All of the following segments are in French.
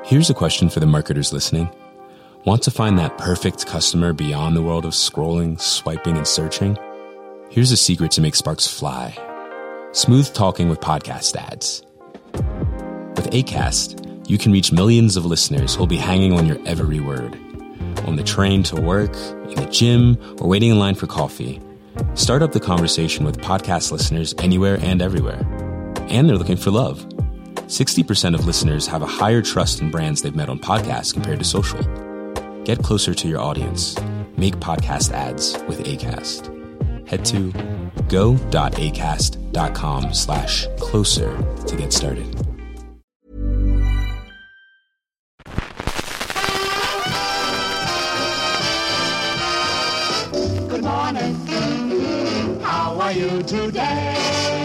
Here's a question for the marketers listening. Want to find that perfect customer beyond the world of scrolling, swiping, and searching? Here's a secret to make sparks fly. Smooth talking with podcast ads. With Acast, you can reach millions of listeners who'll be hanging on your every word. On the train to work, in the gym, or waiting in line for coffee. Start up the conversation with podcast listeners anywhere and everywhere. And they're looking for love. 60% of listeners have a higher trust in brands they've met on podcasts compared to social. Get closer to your audience. Make podcast ads with Acast. Head to go.acast.com/closer to get started. Good morning. How are you today?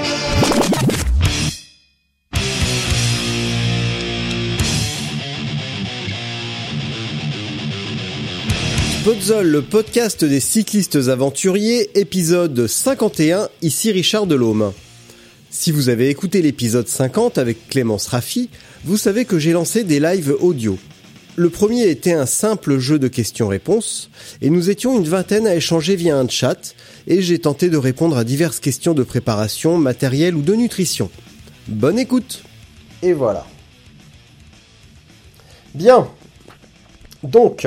Podzol, le podcast des cyclistes aventuriers, épisode 51, ici Richard Delhomme. Si vous avez écouté l'épisode 50 avec Clémence Raffi, vous savez que j'ai lancé des lives audio. Le premier était un simple jeu de questions-réponses, et nous étions une vingtaine à échanger via un chat, et j'ai tenté de répondre à diverses questions de préparation, matériel ou de nutrition. Bonne écoute! Et voilà. Bien. Donc...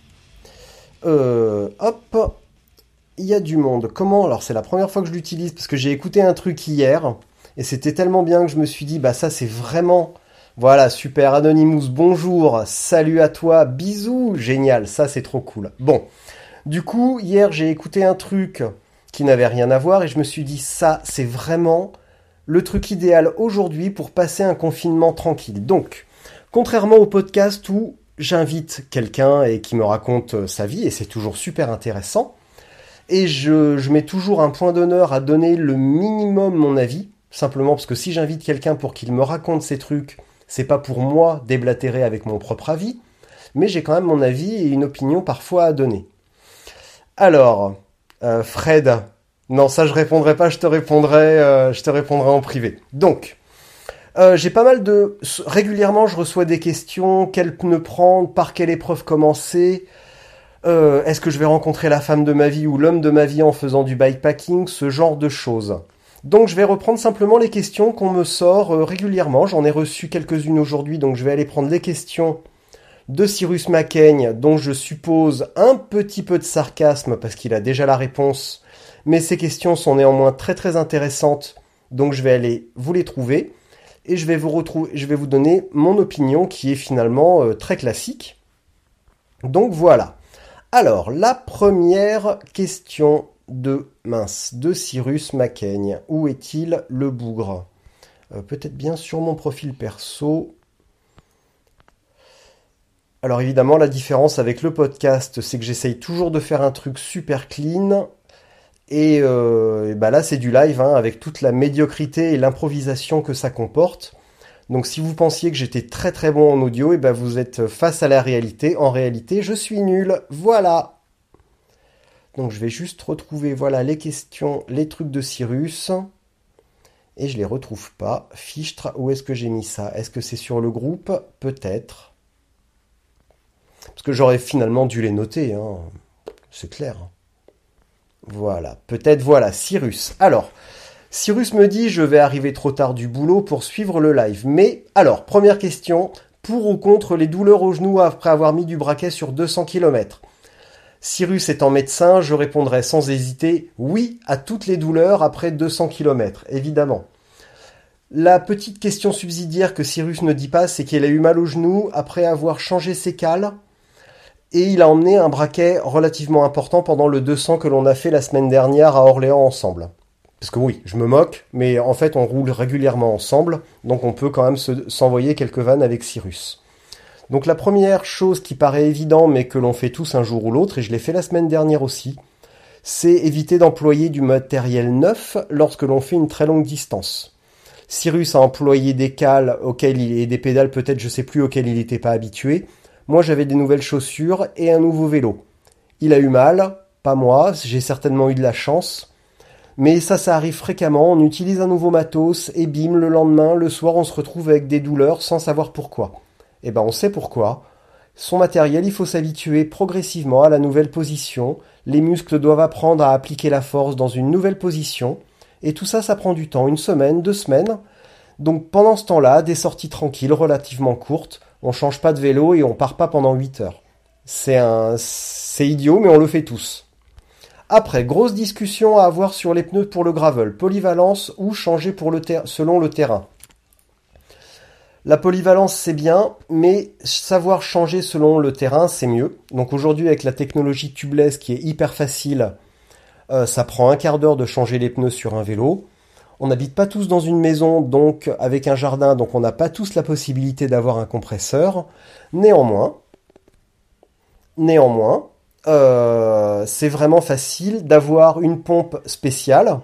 hop, il y a du monde. Comment? Alors c'est la première fois que je l'utilise parce que j'ai écouté un truc hier et c'était tellement bien que je me suis dit bah ça c'est vraiment... Voilà, super. Anonymous, bonjour, salut à toi, bisous, génial, ça c'est trop cool. Bon, du coup hier j'ai écouté un truc qui n'avait rien à voir et je me suis dit ça c'est vraiment le truc idéal aujourd'hui pour passer un confinement tranquille. Donc, contrairement au podcast où j'invite quelqu'un et qui me raconte sa vie, et c'est toujours super intéressant. Et je mets toujours un point d'honneur à donner le minimum mon avis, simplement parce que si j'invite quelqu'un pour qu'il me raconte ses trucs, c'est pas pour moi déblatérer avec mon propre avis, mais j'ai quand même mon avis et une opinion parfois à donner. Alors, Fred, non ça je répondrai pas, je te répondrai en privé. Donc, j'ai pas mal de... Régulièrement, je reçois des questions. Quel pneu prendre? Par quelle épreuve commencer? Est-ce que je vais rencontrer la femme de ma vie ou l'homme de ma vie en faisant du bikepacking? Ce genre de choses. Donc, je vais reprendre simplement les questions qu'on me sort régulièrement. J'en ai reçu quelques-unes aujourd'hui, donc je vais aller prendre les questions de Cyrus Macaigne, dont je suppose un petit peu de sarcasme, parce qu'il a déjà la réponse. Mais ces questions sont néanmoins très très intéressantes, donc je vais aller vous les trouver. Et je vais vous donner mon opinion qui est finalement très classique. Donc voilà. Alors, la première question de Cyrus Macaigne. Où est-il le bougre? Peut-être bien sur mon profil perso. Alors évidemment, la différence avec le podcast, c'est que j'essaye toujours de faire un truc super clean. Et bah là, c'est du live, hein, avec toute la médiocrité et l'improvisation que ça comporte. Donc si vous pensiez que j'étais très très bon en audio, et bah vous êtes face à la réalité. En réalité, je suis nul. Voilà. Donc je vais juste retrouver voilà les questions, les trucs de Cyrus. Et je les retrouve pas. Fichtre, où est-ce que j'ai mis ça? Est-ce que c'est sur le groupe? Peut-être. Parce que j'aurais finalement dû les noter, hein. C'est clair. Voilà, peut-être voilà, Cyrus. Alors, Cyrus me dit, je vais arriver trop tard du boulot pour suivre le live. Mais, alors, première question, pour ou contre les douleurs au genou après avoir mis du braquet sur 200 km? Cyrus étant médecin, je répondrai sans hésiter, oui à toutes les douleurs après 200 km, évidemment. La petite question subsidiaire que Cyrus ne dit pas, c'est qu'il a eu mal au genou après avoir changé ses cales. Et il a emmené un braquet relativement important pendant le 200 que l'on a fait la semaine dernière à Orléans ensemble. Parce que oui, je me moque, mais en fait on roule régulièrement ensemble, donc on peut quand même s'envoyer quelques vannes avec Cyrus. Donc la première chose qui paraît évidente, mais que l'on fait tous un jour ou l'autre, et je l'ai fait la semaine dernière aussi, c'est éviter d'employer du matériel neuf lorsque l'on fait une très longue distance. Cyrus a employé des cales et des pédales peut-être je sais plus auxquelles il n'était pas habitué. Moi, j'avais des nouvelles chaussures et un nouveau vélo. Il a eu mal, pas moi, j'ai certainement eu de la chance. Mais ça arrive fréquemment, on utilise un nouveau matos et bim, le lendemain, le soir, on se retrouve avec des douleurs sans savoir pourquoi. Eh ben, on sait pourquoi. Son matériel, il faut s'habituer progressivement à la nouvelle position. Les muscles doivent apprendre à appliquer la force dans une nouvelle position. Et tout ça, ça prend du temps, 1 semaine, 2 semaines. Donc pendant ce temps-là, des sorties tranquilles, relativement courtes. On change pas de vélo et on part pas pendant 8 heures. C'est idiot, mais on le fait tous. Après, grosse discussion à avoir sur les pneus pour le gravel. Polyvalence ou changer selon le terrain. La polyvalence, c'est bien, mais savoir changer selon le terrain, c'est mieux. Donc aujourd'hui, avec la technologie tubeless qui est hyper facile, ça prend un quart d'heure de changer les pneus sur un vélo. On n'habite pas tous dans une maison, donc avec un jardin, donc on n'a pas tous la possibilité d'avoir un compresseur. Néanmoins, c'est vraiment facile d'avoir une pompe spéciale.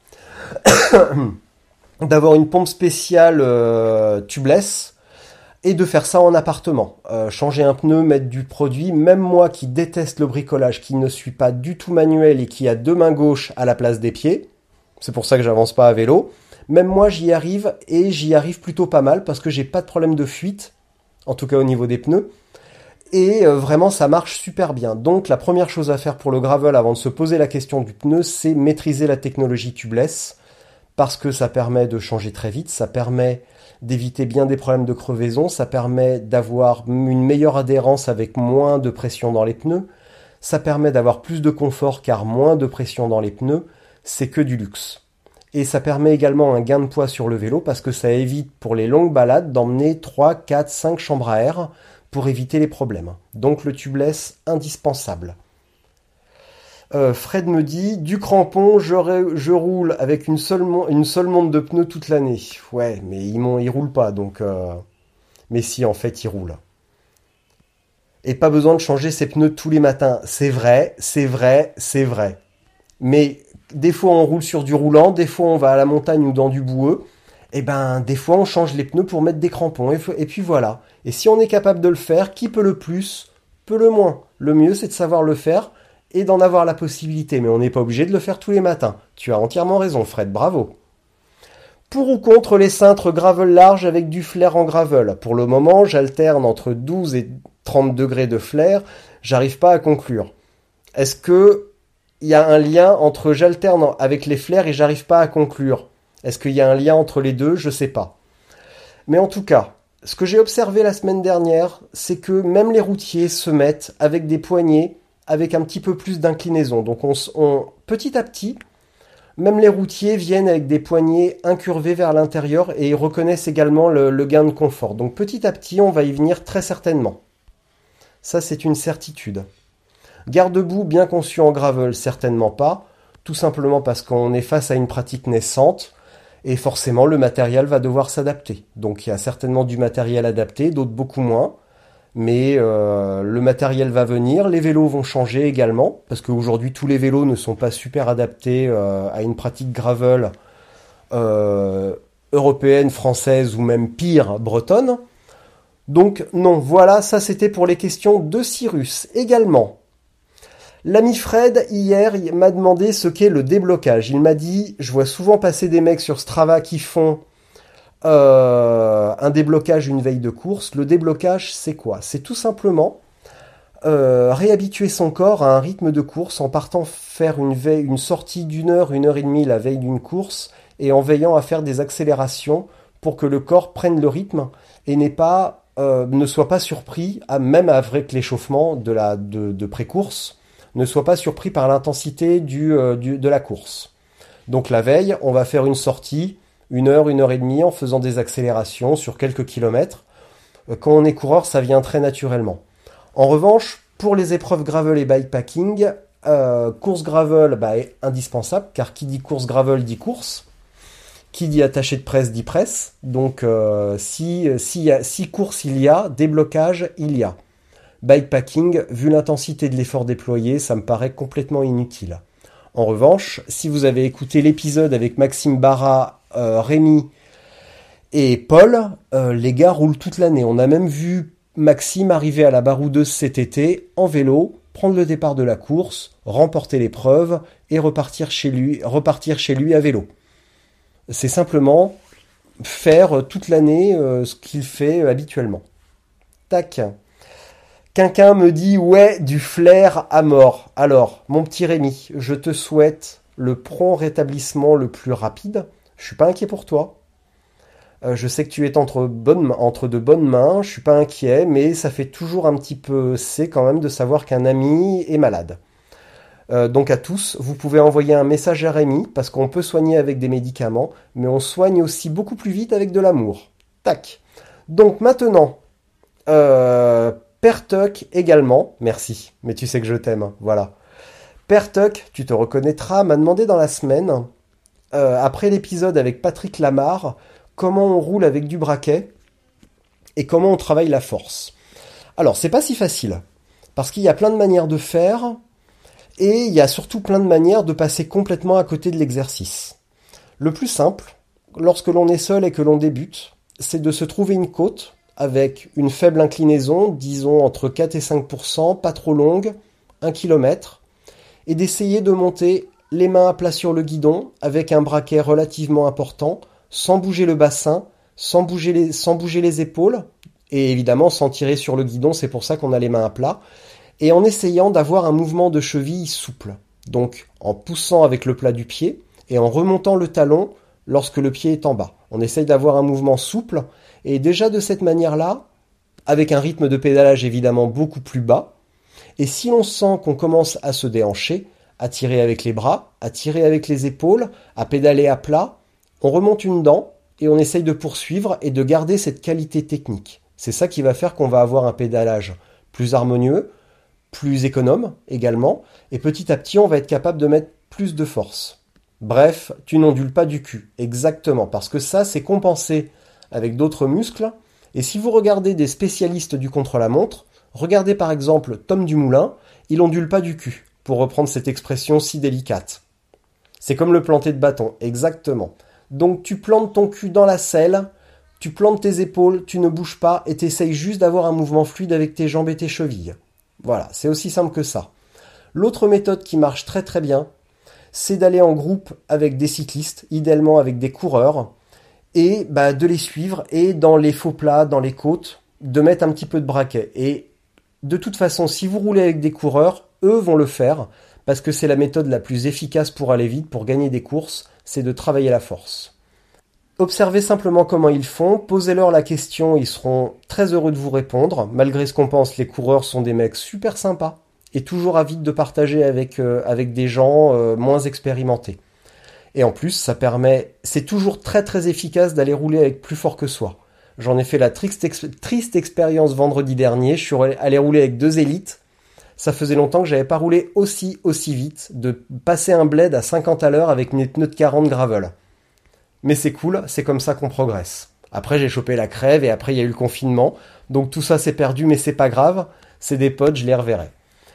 Tubeless et de faire ça en appartement. Changer un pneu, mettre du produit, même moi qui déteste le bricolage, qui ne suis pas du tout manuel et qui a 2 mains gauches à la place des pieds, c'est pour ça que j'avance pas à vélo, même moi j'y arrive et j'y arrive plutôt pas mal parce que j'ai pas de problème de fuite, en tout cas au niveau des pneus, et vraiment ça marche super bien. Donc la première chose à faire pour le gravel avant de se poser la question du pneu, c'est maîtriser la technologie tubeless, parce que ça permet de changer très vite, ça permet d'éviter bien des problèmes de crevaison, ça permet d'avoir une meilleure adhérence avec moins de pression dans les pneus, ça permet d'avoir plus de confort car moins de pression dans les pneus, c'est que du luxe. Et ça permet également un gain de poids sur le vélo parce que ça évite pour les longues balades d'emmener 3, 4, 5 chambres à air pour éviter les problèmes. Donc le tubeless, indispensable. Fred me dit, du crampon, je roule avec une seule montre de pneus toute l'année. Ouais, mais ils roulent pas, donc... Mais si, en fait, ils roulent. Et pas besoin de changer ses pneus tous les matins. C'est vrai. Mais des fois, on roule sur du roulant, des fois, on va à la montagne ou dans du boueux. Et ben, des fois, on change les pneus pour mettre des crampons. Et puis voilà. Et si on est capable de le faire, qui peut le plus, peut le moins. Le mieux, c'est de savoir le faire et d'en avoir la possibilité, mais on n'est pas obligé de le faire tous les matins. Tu as entièrement raison, Fred, bravo. Pour ou contre les cintres gravel large avec du flair en gravel? Pour le moment, j'alterne entre 12 et 30 degrés de flair, j'arrive pas à conclure. Est-ce que il y a un lien entre j'alterne avec les flairs et j'arrive pas à conclure? Est-ce qu'il y a un lien entre les deux? Je sais pas. Mais en tout cas, ce que j'ai observé la semaine dernière, c'est que même les routiers se mettent avec des poignées avec un petit peu plus d'inclinaison. Donc petit à petit, même les routiers viennent avec des poignées incurvées vers l'intérieur et ils reconnaissent également le gain de confort. Donc petit à petit, on va y venir très certainement. Ça, c'est une certitude. Garde-boue bien conçu en gravel, certainement pas. Tout simplement parce qu'on est face à une pratique naissante et forcément, le matériel va devoir s'adapter. Donc il y a certainement du matériel adapté, d'autres beaucoup moins. Mais le matériel va venir, les vélos vont changer également, parce qu'aujourd'hui tous les vélos ne sont pas super adaptés à une pratique gravel européenne, française ou même pire, bretonne. Donc non, voilà, ça c'était pour les questions de Cyrus. Également, l'ami Fred, hier, il m'a demandé ce qu'est le déblocage. Il m'a dit, je vois souvent passer des mecs sur Strava qui font... un déblocage une veille de course. Le déblocage, c'est quoi? C'est tout simplement réhabituer son corps à un rythme de course en partant faire une sortie d'1 heure, 1 heure et demie la veille d'une course et en veillant à faire des accélérations pour que le corps prenne le rythme et ne soit pas surpris, même avec l'échauffement de pré-course, ne soit pas surpris par l'intensité de la course. Donc la veille, on va faire une sortie 1 heure, 1 heure et demie en faisant des accélérations sur quelques kilomètres. Quand on est coureur, ça vient très naturellement. En revanche, pour les épreuves gravel et bikepacking, course gravel est indispensable, car qui dit course gravel dit course. Qui dit attaché de presse dit presse. Donc si course il y a, déblocage il y a. Bikepacking, vu l'intensité de l'effort déployé, ça me paraît complètement inutile. En revanche, si vous avez écouté l'épisode avec Maxime Barra, Rémi et Paul, les gars roulent toute l'année. On a même vu Maxime arriver à la Baroudeuse cet été en vélo, prendre le départ de la course, remporter l'épreuve et repartir chez lui à vélo. C'est simplement faire toute l'année ce qu'il fait habituellement. Tac. Quelqu'un me dit, ouais, du flair à mort. Alors, mon petit Rémi, je te souhaite le prompt rétablissement le plus rapide. Je suis pas inquiet pour toi. Je sais que tu es entre de bonnes mains. Je suis pas inquiet, mais ça fait toujours un petit peu c'est quand même de savoir qu'un ami est malade. Donc à tous, vous pouvez envoyer un message à Rémi, parce qu'on peut soigner avec des médicaments, mais on soigne aussi beaucoup plus vite avec de l'amour. Tac. Donc maintenant, Père Tuck également, merci, mais tu sais que je t'aime, voilà. Père Tuck, tu te reconnaîtras, m'a demandé dans la semaine, après l'épisode avec Patrick Lamarre, comment on roule avec du braquet et comment on travaille la force. Alors, c'est pas si facile, parce qu'il y a plein de manières de faire, et il y a surtout plein de manières de passer complètement à côté de l'exercice. Le plus simple, lorsque l'on est seul et que l'on débute, c'est de se trouver une côte avec une faible inclinaison, disons entre 4 et 5%, pas trop longue, 1 km, et d'essayer de monter les mains à plat sur le guidon avec un braquet relativement important, sans bouger le bassin, sans bouger les épaules, et évidemment sans tirer sur le guidon, c'est pour ça qu'on a les mains à plat, et en essayant d'avoir un mouvement de cheville souple. Donc en poussant avec le plat du pied et en remontant le talon lorsque le pied est en bas. On essaye d'avoir un mouvement souple, et déjà de cette manière-là, avec un rythme de pédalage évidemment beaucoup plus bas, et si l'on sent qu'on commence à se déhancher, à tirer avec les bras, à tirer avec les épaules, à pédaler à plat, on remonte une dent et on essaye de poursuivre et de garder cette qualité technique. C'est ça qui va faire qu'on va avoir un pédalage plus harmonieux, plus économe également, et petit à petit on va être capable de mettre plus de force. Bref, tu n'ondules pas du cul, exactement, parce que ça c'est compensé avec d'autres muscles, et si vous regardez des spécialistes du contre-la-montre, regardez par exemple Tom Dumoulin, il ondule pas du cul, pour reprendre cette expression si délicate. C'est comme le planter de bâton, exactement. Donc tu plantes ton cul dans la selle, tu plantes tes épaules, tu ne bouges pas, et t'essayes juste d'avoir un mouvement fluide avec tes jambes et tes chevilles. Voilà, c'est aussi simple que ça. L'autre méthode qui marche très très bien, c'est d'aller en groupe avec des cyclistes, idéalement avec des coureurs, et de les suivre, et dans les faux plats, dans les côtes, de mettre un petit peu de braquet. Et de toute façon, si vous roulez avec des coureurs, eux vont le faire, parce que c'est la méthode la plus efficace pour aller vite, pour gagner des courses, c'est de travailler la force. Observez simplement comment ils font, posez-leur la question, ils seront très heureux de vous répondre. Malgré ce qu'on pense, les coureurs sont des mecs super sympas et toujours avides de partager avec des gens moins expérimentés. Et en plus, c'est toujours très très efficace d'aller rouler avec plus fort que soi. J'en ai fait la triste expérience vendredi dernier, je suis allé rouler avec 2 élites. Ça faisait longtemps que j'avais pas roulé aussi vite, de passer un bled à 50 à l'heure avec mes pneus de 40 gravel. Mais c'est cool, c'est comme ça qu'on progresse. Après, j'ai chopé la crève et après, il y a eu le confinement. Donc tout ça, c'est perdu, mais c'est pas grave. C'est des potes, je les reverrai.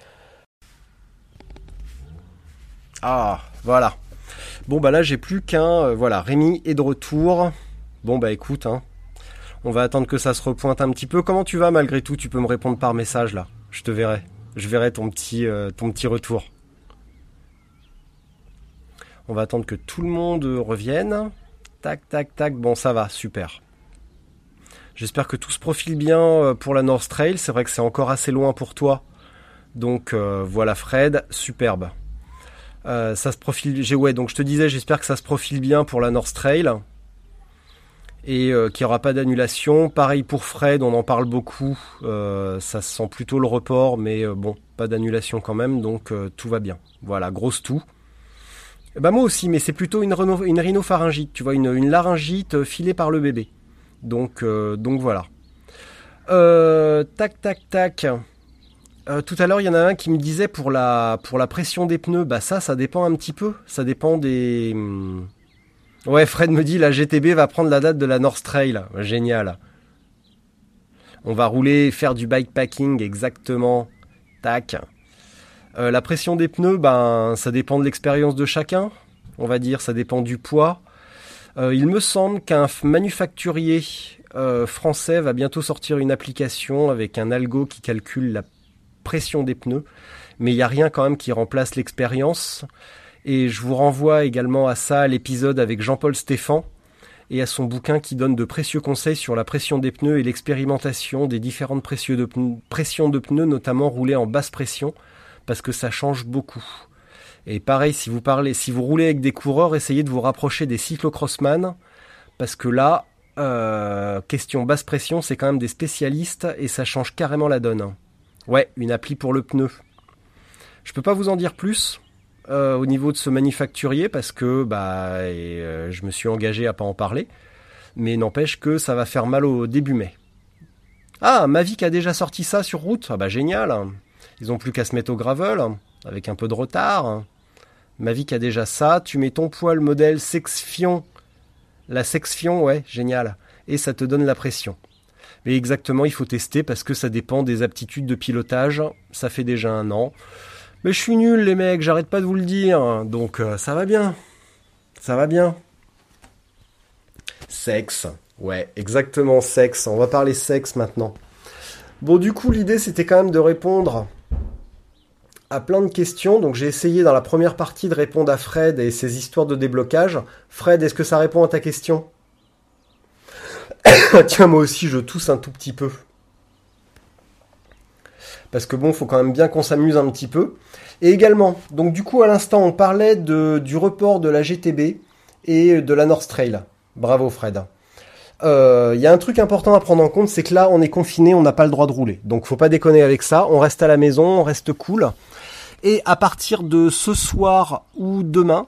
Ah, voilà. Bon, là, j'ai plus qu'un... voilà, Rémi est de retour. Bon, écoute, on va attendre que ça se repointe un petit peu. Comment tu vas, malgré tout? Tu peux me répondre par message, là. Je te verrai. Je verrai ton petit retour. On va attendre que tout le monde revienne. Tac, tac, tac. Bon, ça va, super. J'espère que tout se profile bien pour la North Trail. C'est vrai que c'est encore assez loin pour toi. Donc, voilà Fred, superbe. Ça se profile... donc je te disais, j'espère que ça se profile bien pour la North Trail. Et qu'il n'y aura pas d'annulation. Pareil pour Fred, on en parle beaucoup. Ça sent plutôt le report, mais bon, pas d'annulation quand même. Donc, tout va bien. Voilà, grosse toux. Moi aussi, mais c'est plutôt une rhinopharyngite, tu vois, une laryngite filée par le bébé. Donc voilà. Tac, tac, tac. Tout à l'heure, il y en a un qui me disait pour la pression des pneus, ça dépend un petit peu. Ça dépend des... Ouais, Fred me dit, la GTB va prendre la date de la North Trail. Génial. On va rouler, faire du bikepacking, exactement. Tac. La pression des pneus, ça dépend de l'expérience de chacun, on va dire, ça dépend du poids. Il me semble qu'un manufacturier français va bientôt sortir une application avec un algo qui calcule la pression des pneus, mais il n'y a rien quand même qui remplace l'expérience. Et je vous renvoie également à ça, à l'épisode avec Jean-Paul Stéphan, et à son bouquin qui donne de précieux conseils sur la pression des pneus et l'expérimentation des différentes pressions de pneus, notamment roulés en basse pression, parce que ça change beaucoup. Et pareil, si vous roulez avec des coureurs, essayez de vous rapprocher des cyclocrossman, parce que là, question basse pression, c'est quand même des spécialistes et ça change carrément la donne. Ouais, une appli pour le pneu. Je peux pas vous en dire plus au niveau de ce manufacturier parce que je me suis engagé à pas en parler, mais n'empêche que ça va faire mal au début mai. Ah, Mavic a déjà sorti ça sur route. Ah bah génial. Ils ont plus qu'à se mettre au gravel avec un peu de retard. Mavic a déjà ça. Tu mets ton poids, le modèle Sexfion. La Sexfion, ouais, génial. Et ça te donne la pression. Mais exactement, il faut tester parce que ça dépend des aptitudes de pilotage. Ça fait déjà 1 an. Mais je suis nul, les mecs, j'arrête pas de vous le dire. Donc, ça va bien. Ça va bien. Sexe. Ouais, exactement, sexe. On va parler sexe maintenant. Bon, du coup, l'idée, c'était quand même de répondre à plein de questions. Donc, j'ai essayé dans la première partie de répondre à Fred et ses histoires de déblocage. Fred, est-ce que ça répond à ta question ? Tiens, moi aussi, je tousse un tout petit peu. Parce que bon, faut quand même bien qu'on s'amuse un petit peu. Et également, donc du coup, à l'instant, on parlait du report de la GTB et de la North Trail. Bravo, Fred. Y a un truc important à prendre en compte, c'est que là, on est confiné, on n'a pas le droit de rouler. Donc, faut pas déconner avec ça. On reste à la maison, on reste cool. Et à partir de ce soir ou demain,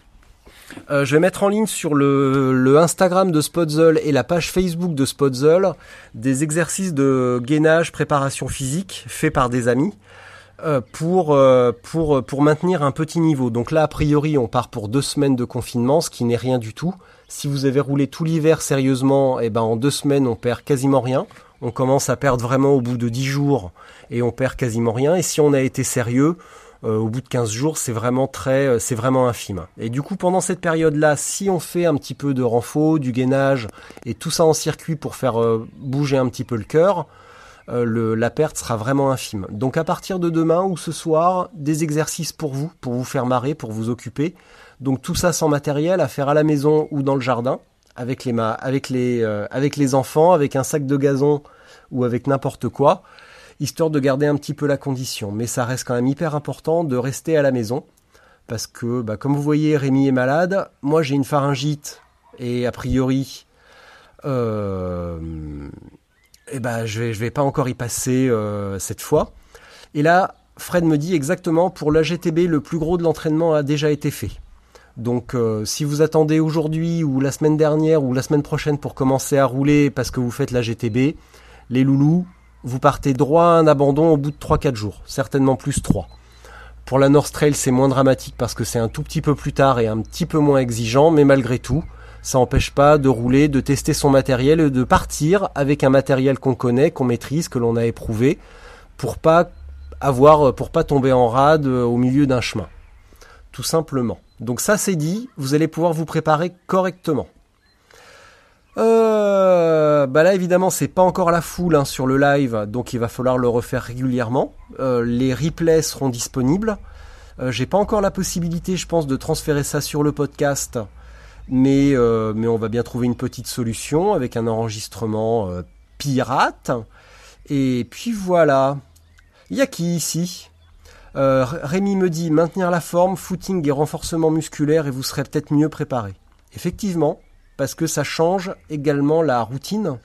je vais mettre en ligne sur le Instagram de Spotzel et la page Facebook de Spotzel des exercices de gainage, préparation physique faits par des amis pour maintenir un petit niveau. Donc là, a priori, on part pour 2 semaines de confinement, ce qui n'est rien du tout. Si vous avez roulé tout l'hiver sérieusement, en 2 semaines, on perd quasiment rien. On commence à perdre vraiment au bout de 10 jours et on perd quasiment rien. Et si on a été sérieux, au bout de 15 jours, c'est vraiment infime. Et du coup, pendant cette période-là, si on fait un petit peu de renfort, du gainage et tout ça en circuit pour faire bouger un petit peu le cœur, la perte sera vraiment infime. Donc à partir de demain ou ce soir, des exercices pour vous faire marrer, pour vous occuper. Donc tout ça sans matériel, à faire à la maison ou dans le jardin, avec les enfants, avec un sac de gazon ou avec n'importe quoi, histoire de garder un petit peu la condition. Mais ça reste quand même hyper important de rester à la maison, parce que, comme vous voyez, Rémi est malade, moi j'ai une pharyngite, et a priori, je vais pas encore y passer cette fois. Et là, Fred me dit exactement, pour la GTB, le plus gros de l'entraînement a déjà été fait. Donc si vous attendez aujourd'hui ou la semaine dernière ou la semaine prochaine pour commencer à rouler parce que vous faites la GTB, les loulous, vous partez droit à un abandon au bout de 3-4 jours, certainement plus 3. Pour la North Trail, c'est moins dramatique parce que c'est un tout petit peu plus tard et un petit peu moins exigeant, mais malgré tout, ça n'empêche pas de rouler, de tester son matériel et de partir avec un matériel qu'on connaît, qu'on maîtrise, que l'on a éprouvé, pour pas tomber en rade au milieu d'un chemin. Tout simplement. Donc ça c'est dit, vous allez pouvoir vous préparer correctement. Là évidemment c'est pas encore la foule sur le live, donc il va falloir le refaire régulièrement. Les replays seront disponibles. J'ai pas encore la possibilité, je pense, de transférer ça sur le podcast, mais on va bien trouver une petite solution avec un enregistrement pirate. Et puis voilà. Il y a qui ici ? Rémi me dit maintenir la forme, footing et renforcement musculaire et vous serez peut-être mieux préparé. Effectivement, parce que ça change également la routine.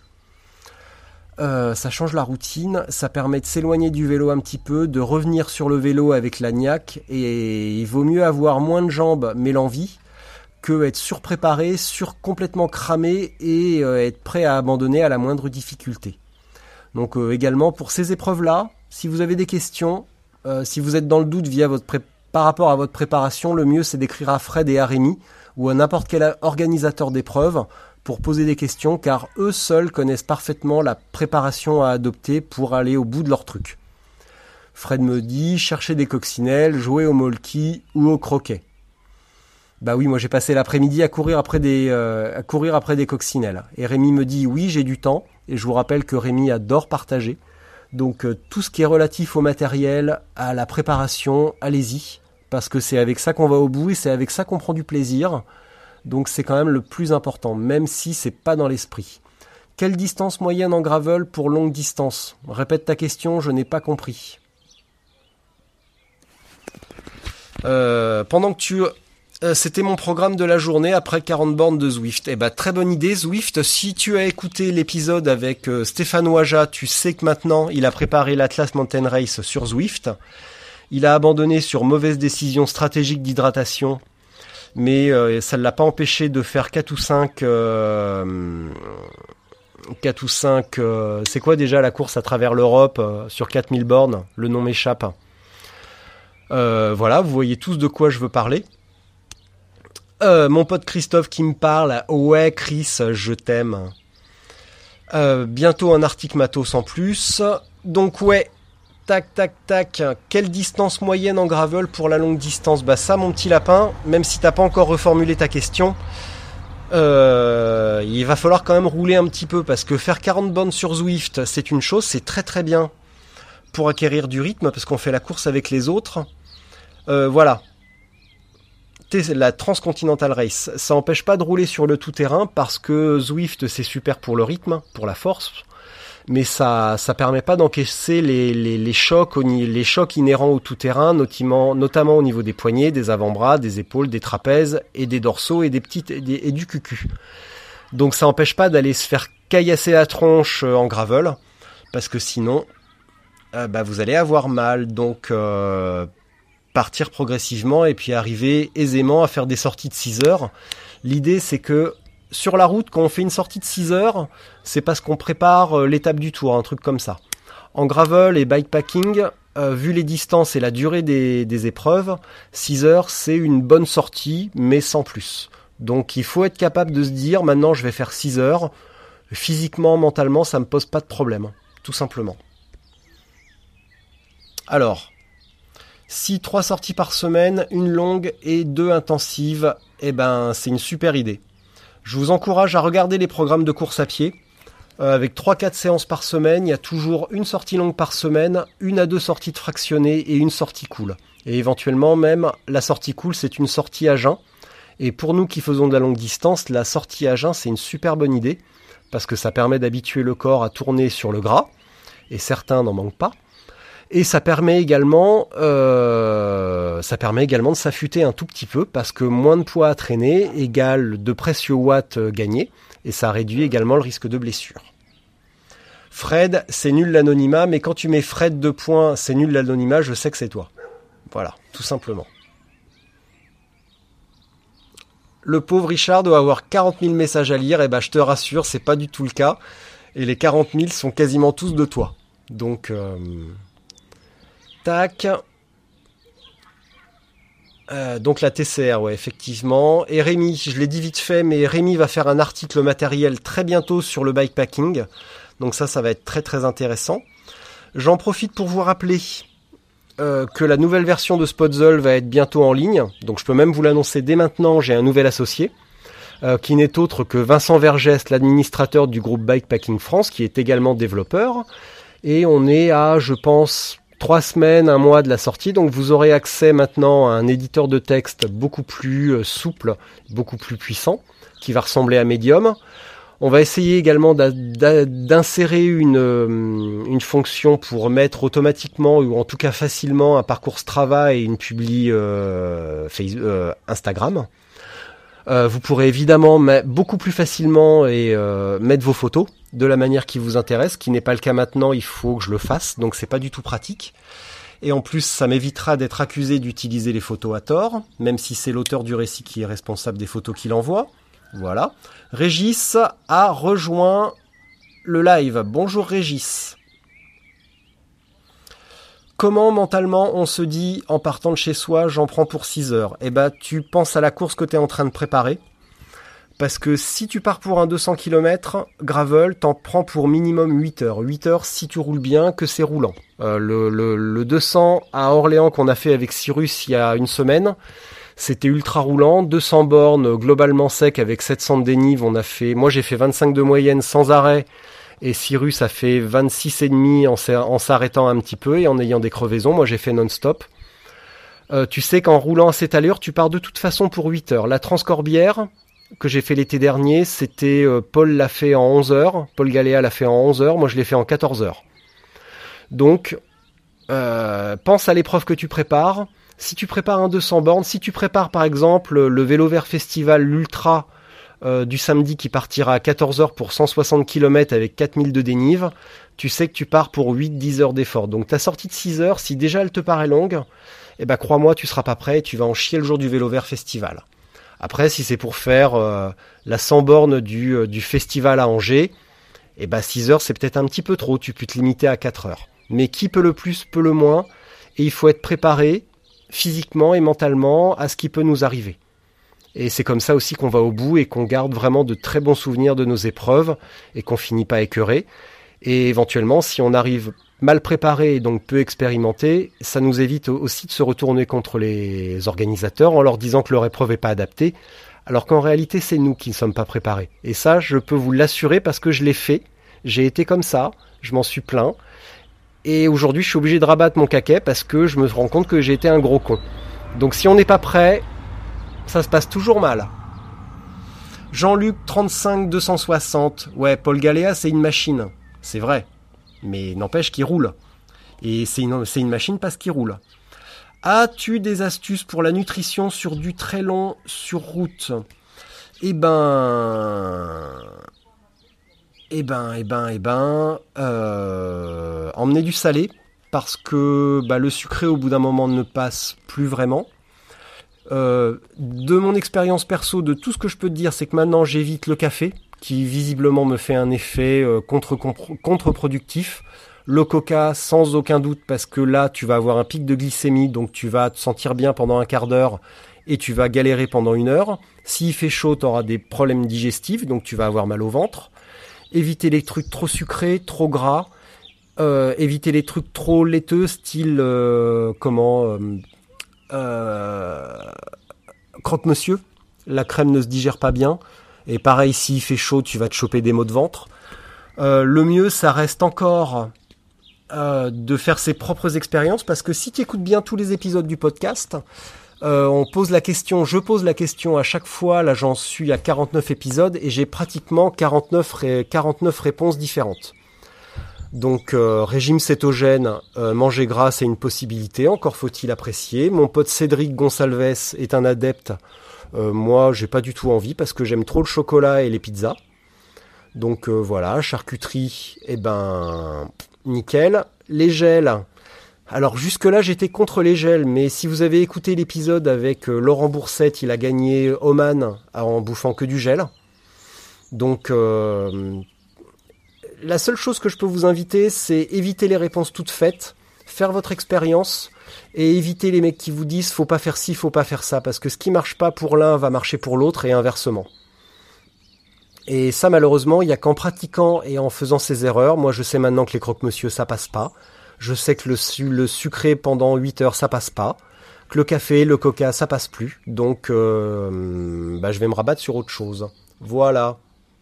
Ça permet de s'éloigner du vélo un petit peu, de revenir sur le vélo avec la niaque, et il vaut mieux avoir moins de jambes mais l'envie que être surpréparé, complètement cramé et être prêt à abandonner à la moindre difficulté. Donc également pour ces épreuves-là, si vous avez des questions, si vous êtes dans le doute par rapport à votre préparation, le mieux c'est d'écrire à Fred et à Rémi ou à n'importe quel organisateur d'épreuves pour poser des questions, car eux seuls connaissent parfaitement la préparation à adopter pour aller au bout de leur truc. Fred me dit chercher des coccinelles, jouer au molki ou au croquet. Bah oui, moi j'ai passé l'après-midi à courir après des coccinelles. Et Rémi me dit oui, j'ai du temps, et je vous rappelle que Rémi adore partager. Donc tout ce qui est relatif au matériel, à la préparation, allez-y, parce que c'est avec ça qu'on va au bout et c'est avec ça qu'on prend du plaisir. Donc c'est quand même le plus important, même si c'est pas dans l'esprit. Quelle distance moyenne en gravel pour longue distance ? Répète ta question, je n'ai pas compris. Pendant que tu... c'était mon programme de la journée après 40 bornes de Zwift. Eh ben, très bonne idée, Zwift. Si tu as écouté l'épisode avec Stéphane Ouaja, tu sais que maintenant, il a préparé l'Atlas Mountain Race sur Zwift. Il a abandonné sur mauvaise décision stratégique d'hydratation, mais ça ne l'a pas empêché de faire 4 ou 5... 4 ou 5... c'est quoi déjà la course à travers l'Europe sur 4000 bornes ? Le nom m'échappe. Voilà, vous voyez tous de quoi je veux parler. Mon pote Christophe qui me parle. Ouais, Chris, je t'aime. Bientôt un article matos en plus. Donc ouais, tac, tac, tac. Quelle distance moyenne en gravel pour la longue distance ? Bah ça, mon petit lapin, même si t'as pas encore reformulé ta question, il va falloir quand même rouler un petit peu, parce que faire 40 bornes sur Zwift, c'est une chose, c'est très très bien pour acquérir du rythme, parce qu'on fait la course avec les autres. Voilà. La Transcontinental Race, ça n'empêche pas de rouler sur le tout-terrain, parce que Zwift c'est super pour le rythme, pour la force, mais ça permet pas d'encaisser les chocs inhérents au tout-terrain, notamment au niveau des poignets, des avant-bras, des épaules, des trapèzes et des dorsaux et et du cucu. Donc ça n'empêche pas d'aller se faire caillasser la tronche en gravel, parce que sinon vous allez avoir mal. Donc partir progressivement et puis arriver aisément à faire des sorties de 6 heures. L'idée, c'est que sur la route, quand on fait une sortie de 6 heures, c'est parce qu'on prépare l'étape du tour, un truc comme ça. En gravel et bikepacking, vu les distances et la durée des épreuves, 6 heures, c'est une bonne sortie, mais sans plus. Donc il faut être capable de se dire, maintenant je vais faire 6 heures, physiquement, mentalement, ça me pose pas de problème, tout simplement. Alors, si 3 sorties par semaine, une longue et 2 intensives, c'est une super idée. Je vous encourage à regarder les programmes de course à pied. Avec 3-4 séances par semaine, il y a toujours une sortie longue par semaine, 1 à 2 sorties de fractionnées et une sortie cool. Et éventuellement même, la sortie cool, c'est une sortie à jeun. Et pour nous qui faisons de la longue distance, la sortie à jeun, c'est une super bonne idée, parce que ça permet d'habituer le corps à tourner sur le gras, et certains n'en manquent pas. Et ça permet également de s'affûter un tout petit peu, parce que moins de poids à traîner égale de précieux watts gagnés, et ça réduit également le risque de blessure. Fred, c'est nul l'anonymat, mais quand tu mets Fred 2 points, c'est nul l'anonymat, je sais que c'est toi. Voilà, tout simplement. Le pauvre Richard doit avoir 40 000 messages à lire, et je te rassure, c'est pas du tout le cas, et les 40 000 sont quasiment tous de toi. Donc... Tac. Donc la TCR, ouais, effectivement. Et Rémi, je l'ai dit vite fait, mais Rémi va faire un article matériel très bientôt sur le bikepacking. Donc ça va être très très intéressant. J'en profite pour vous rappeler que la nouvelle version de Spotzel va être bientôt en ligne. Donc je peux même vous l'annoncer dès maintenant, j'ai un nouvel associé, qui n'est autre que Vincent Vergès, l'administrateur du groupe Bikepacking France, qui est également développeur. Et on est à, je pense... 3 semaines, 1 mois de la sortie, donc vous aurez accès maintenant à un éditeur de texte beaucoup plus souple, beaucoup plus puissant, qui va ressembler à Medium. On va essayer également d'insérer une fonction pour mettre automatiquement, ou en tout cas facilement, un parcours Strava et une publi Instagram. Vous pourrez évidemment beaucoup plus facilement mettre vos photos de la manière qui vous intéresse, qui n'est pas le cas maintenant, il faut que je le fasse, donc c'est pas du tout pratique. Et en plus, ça m'évitera d'être accusé d'utiliser les photos à tort, même si c'est l'auteur du récit qui est responsable des photos qu'il envoie. Voilà. Régis a rejoint le live. Bonjour Régis. Comment mentalement on se dit en partant de chez soi, j'en prends pour 6 heures ? Tu penses à la course que tu es en train de préparer. Parce que si tu pars pour un 200 km, gravel, t'en prends pour minimum 8 heures. 8 heures si tu roules bien, que c'est roulant. Le 200 à Orléans qu'on a fait avec Cyrus il y a une semaine, c'était ultra roulant. 200 bornes globalement sec avec 700 de dénive. Moi j'ai fait 25 de moyenne sans arrêt. Et Cyrus a fait 26,5 en s'arrêtant un petit peu et en ayant des crevaisons. Moi j'ai fait non-stop. Tu sais qu'en roulant à cette allure, tu pars de toute façon pour 8 heures. La Transcorbière, que j'ai fait l'été dernier, c'était Paul l'a fait en 11 heures, Paul Galéa l'a fait en 11 heures, moi je l'ai fait en 14 heures. Donc, pense à l'épreuve que tu prépares. Si tu prépares un 200 bornes, si tu prépares par exemple le Vélo Vert Festival, l'Ultra du samedi qui partira à 14 heures pour 160 km avec 4000 de dénive, tu sais que tu pars pour 8-10 heures d'effort. Donc ta sortie de 6 heures, si déjà elle te paraît longue, eh ben crois-moi, tu seras pas prêt et tu vas en chier le jour du Vélo Vert Festival. Après, si c'est pour faire la 100 bornes du festival à Angers, eh ben 6 heures c'est peut-être un petit peu trop, tu peux te limiter à 4 heures. Mais qui peut le plus, peut le moins, et il faut être préparé physiquement et mentalement à ce qui peut nous arriver. Et c'est comme ça aussi qu'on va au bout et qu'on garde vraiment de très bons souvenirs de nos épreuves et qu'on finit pas écœuré. Et éventuellement, si on arrive mal préparé et donc peu expérimenté, ça nous évite aussi de se retourner contre les organisateurs en leur disant que leur épreuve n'est pas adaptée, alors qu'en réalité, c'est nous qui ne sommes pas préparés. Et ça, je peux vous l'assurer parce que je l'ai fait. J'ai été comme ça, je m'en suis plaint. Et aujourd'hui, je suis obligé de rabattre mon caquet parce que je me rends compte que j'ai été un gros con. Donc si on n'est pas prêt, ça se passe toujours mal. Jean-Luc 35 260. Ouais, Paul Galéa, c'est une machine. C'est vrai. Mais n'empêche qu'il roule. Et c'est une machine parce qu'il roule. As-tu des astuces pour la nutrition sur du très long sur route ? Emmener du salé parce que le sucré au bout d'un moment ne passe plus vraiment. De mon expérience perso, de tout ce que je peux te dire, c'est que maintenant j'évite le café qui visiblement me fait un effet contre-productif. Le coca sans aucun doute parce que là tu vas avoir un pic de glycémie, donc tu vas te sentir bien pendant un quart d'heure et tu vas galérer pendant 1 heure. S'il fait chaud, tu auras des problèmes digestifs, donc tu vas avoir mal au ventre. Éviter les trucs trop sucrés, trop gras. Éviter les trucs trop laiteux, style croque-monsieur. La crème ne se digère pas bien. Et pareil, s'il fait chaud, tu vas te choper des maux de ventre. Le mieux, ça reste encore de faire ses propres expériences, parce que si tu écoutes bien tous les épisodes du podcast, je pose la question à chaque fois. Là, j'en suis à 49 épisodes et j'ai pratiquement 49 réponses différentes. Donc, régime cétogène, manger gras, c'est une possibilité. Encore faut-il apprécier. Mon pote Cédric Gonsalves est un adepte. Moi, j'ai pas du tout envie parce que j'aime trop le chocolat et les pizzas. Donc, voilà, charcuterie, nickel. Les gels. Alors jusque-là, j'étais contre les gels, mais si vous avez écouté l'épisode avec Laurent Boursette, il a gagné Oman en bouffant que du gel. Donc, la seule chose que je peux vous inviter, c'est éviter les réponses toutes faites, faire votre expérience et éviter les mecs qui vous disent « faut pas faire ci, faut pas faire ça », parce que ce qui marche pas pour l'un va marcher pour l'autre et inversement. Et ça, malheureusement, il y a qu'en pratiquant et en faisant ces erreurs. Moi, je sais maintenant que les croque-monsieur, ça passe pas. Je sais que le sucré pendant 8 heures, ça passe pas. Que le café, le coca, ça passe plus. Donc, je vais me rabattre sur autre chose. Voilà.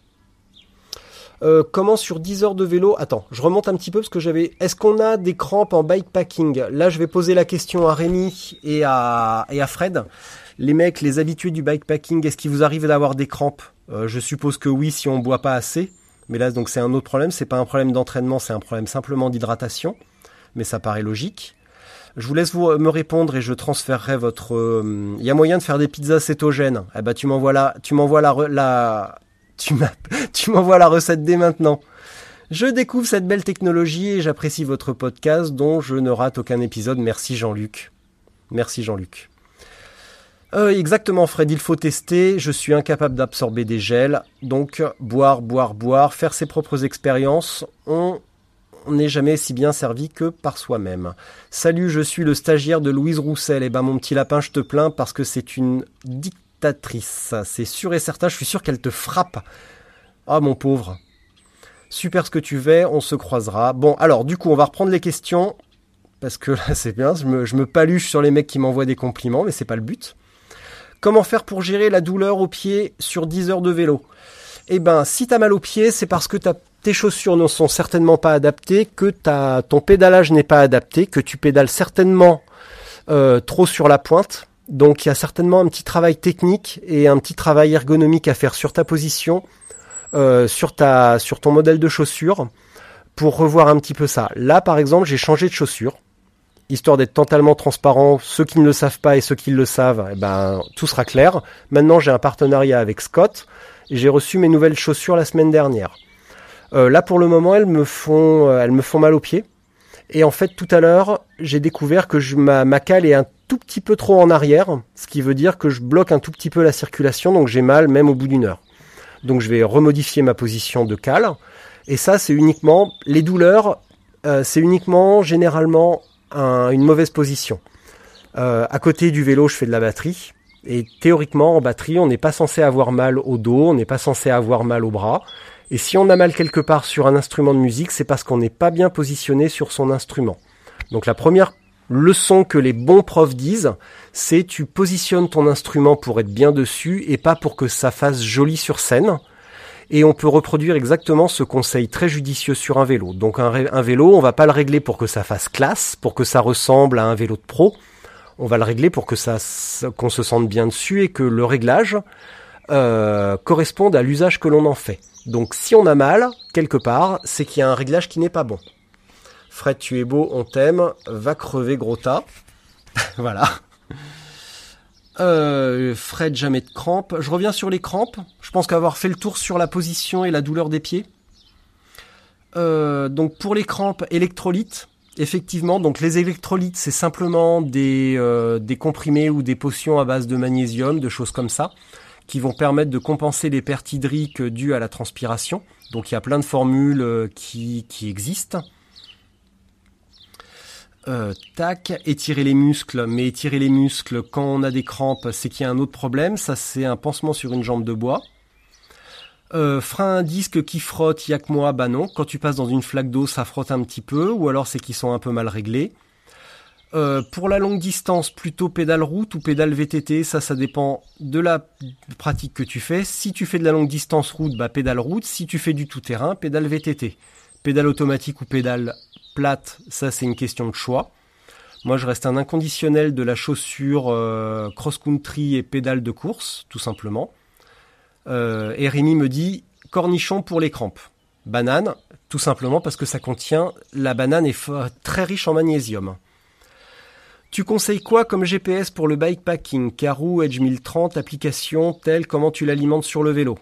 Comment sur 10 heures de vélo... Attends, je remonte un petit peu parce que j'avais... Est-ce qu'on a des crampes en bikepacking ? Là, je vais poser la question à Rémi et à Fred. Les mecs, les habitués du bikepacking, est-ce qu'il vous arrive d'avoir des crampes ? Je suppose que oui, si on boit pas assez. Mais là, donc c'est un autre problème. C'est pas un problème d'entraînement, c'est un problème simplement d'hydratation. Mais ça paraît logique. Je vous laisse me répondre et je transférerai votre... Il y a moyen de faire des pizzas cétogènes. Eh ben, tu m'envoies la recette dès maintenant. Je découvre cette belle technologie et j'apprécie votre podcast dont je ne rate aucun épisode. Merci Jean-Luc. Exactement Fred, il faut tester. Je suis incapable d'absorber des gels. Donc boire, faire ses propres expériences. On n'est jamais si bien servi que par soi-même. Salut, je suis le stagiaire de Louise Roussel. Eh ben mon petit lapin, je te plains parce que c'est une dictatrice. C'est sûr et certain, je suis sûr qu'elle te frappe. Ah mon pauvre. Super ce que tu fais, on se croisera. Bon, alors du coup, on va reprendre les questions. Parce que là, c'est bien, je me paluche sur les mecs qui m'envoient des compliments, mais c'est pas le but. Comment faire pour gérer la douleur au pied sur 10 heures de vélo ? Eh ben, si t'as mal au pied, c'est parce que tes chaussures ne sont certainement pas adaptées, que ton pédalage n'est pas adapté, que tu pédales certainement trop sur la pointe. Donc il y a certainement un petit travail technique et un petit travail ergonomique à faire sur ta position, sur ton modèle de chaussure, pour revoir un petit peu ça. Là, par exemple, j'ai changé de chaussure, histoire d'être totalement transparent. Ceux qui ne le savent pas et ceux qui le savent, tout sera clair. Maintenant, j'ai un partenariat avec Scott et j'ai reçu mes nouvelles chaussures la semaine dernière. Là, pour le moment, elles me font mal aux pieds. Et en fait, tout à l'heure, j'ai découvert que ma cale est un tout petit peu trop en arrière, ce qui veut dire que je bloque un tout petit peu la circulation, donc j'ai mal même au bout d'une heure. Donc je vais remodifier ma position de cale. Et ça, c'est uniquement les douleurs, c'est uniquement généralement une mauvaise position. À côté du vélo, je fais de la batterie. Et théoriquement, en batterie, on n'est pas censé avoir mal au dos, on n'est pas censé avoir mal au bras. Et si on a mal quelque part sur un instrument de musique, c'est parce qu'on n'est pas bien positionné sur son instrument. Donc la première leçon que les bons profs disent, c'est tu positionnes ton instrument pour être bien dessus et pas pour que ça fasse joli sur scène. Et on peut reproduire exactement ce conseil très judicieux sur un vélo. Donc un vélo, on va pas le régler pour que ça fasse classe, pour que ça ressemble à un vélo de pro. On va le régler pour que qu'on se sente bien dessus et que le réglage corresponde à l'usage que l'on en fait. Donc si on a mal, quelque part, c'est qu'il y a un réglage qui n'est pas bon. Fred, tu es beau, on t'aime, va crever gros tas. Voilà. Fred, jamais de crampes. Je reviens sur les crampes. Je pense qu'avoir fait le tour sur la position et la douleur des pieds. Donc pour les crampes, électrolytes. Effectivement, donc les électrolytes, c'est simplement des comprimés ou des potions à base de magnésium, de choses comme ça, qui vont permettre de compenser les pertes hydriques dues à la transpiration. Donc il y a plein de formules qui existent. Étirer les muscles, mais étirer les muscles quand on a des crampes, c'est qu'il y a un autre problème. Ça, c'est un pansement sur une jambe de bois. Frein à disque qui frotte, il y a que moi, bah non. Quand tu passes dans une flaque d'eau, ça frotte un petit peu, ou alors c'est qu'ils sont un peu mal réglés. Pour la longue distance, plutôt pédale route ou pédale VTT, ça dépend de la pratique que tu fais. Si tu fais de la longue distance route, bah pédale route. Si tu fais du tout-terrain, pédale VTT. Pédale automatique ou pédale plate, ça c'est une question de choix. Moi je reste un inconditionnel de la chaussure cross-country et pédale de course, tout simplement. Et Rémi me dit cornichon pour les crampes. Banane, tout simplement parce que la banane est très riche en magnésium. Tu conseilles quoi comme GPS pour le bikepacking? Karoo, Edge 1030, application telle, comment tu l'alimentes sur le vélo?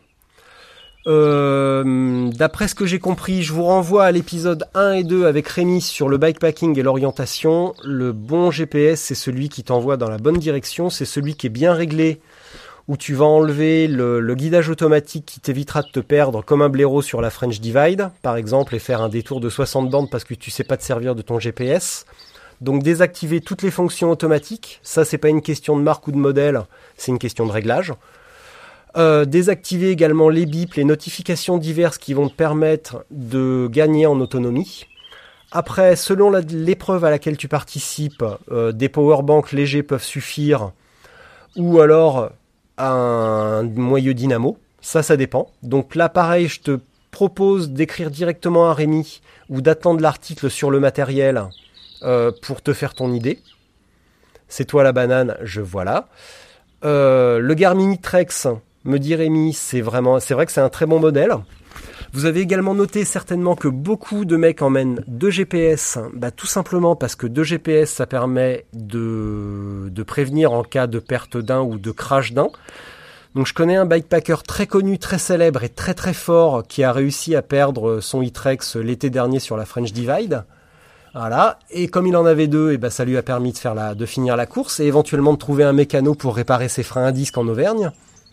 D'après ce que j'ai compris, je vous renvoie à l'épisode 1 et 2 avec Rémi sur le bikepacking et l'orientation. Le bon GPS, c'est celui qui t'envoie dans la bonne direction, c'est celui qui est bien réglé, où tu vas enlever le guidage automatique qui t'évitera de te perdre comme un blaireau sur la French Divide, par exemple, et faire un détour de 60 bornes parce que tu sais pas te servir de ton GPS. Donc désactiver toutes les fonctions automatiques, ça c'est pas une question de marque ou de modèle, c'est une question de réglage. Désactiver également les bips, les notifications diverses qui vont te permettre de gagner en autonomie. Après, selon l'épreuve à laquelle tu participes, des powerbanks légers peuvent suffire, ou alors un moyeu dynamo, ça dépend. Donc là pareil, je te propose d'écrire directement à Rémi ou d'attendre l'article sur le matériel pour te faire ton idée. C'est toi la banane, voilà. Le Garmin Itrex, me dit Rémi, c'est vrai que c'est un très bon modèle. Vous avez également noté certainement que beaucoup de mecs emmènent 2 GPS, tout simplement parce que 2 GPS, ça permet de prévenir en cas de perte d'un ou de crash d'un. Donc je connais un bikepacker très connu, très célèbre et très très fort qui a réussi à perdre son Itrex l'été dernier sur la French Divide. Voilà, et comme il en avait 2, ça lui a permis de finir la course et éventuellement de trouver un mécano pour réparer ses freins à disque en Auvergne.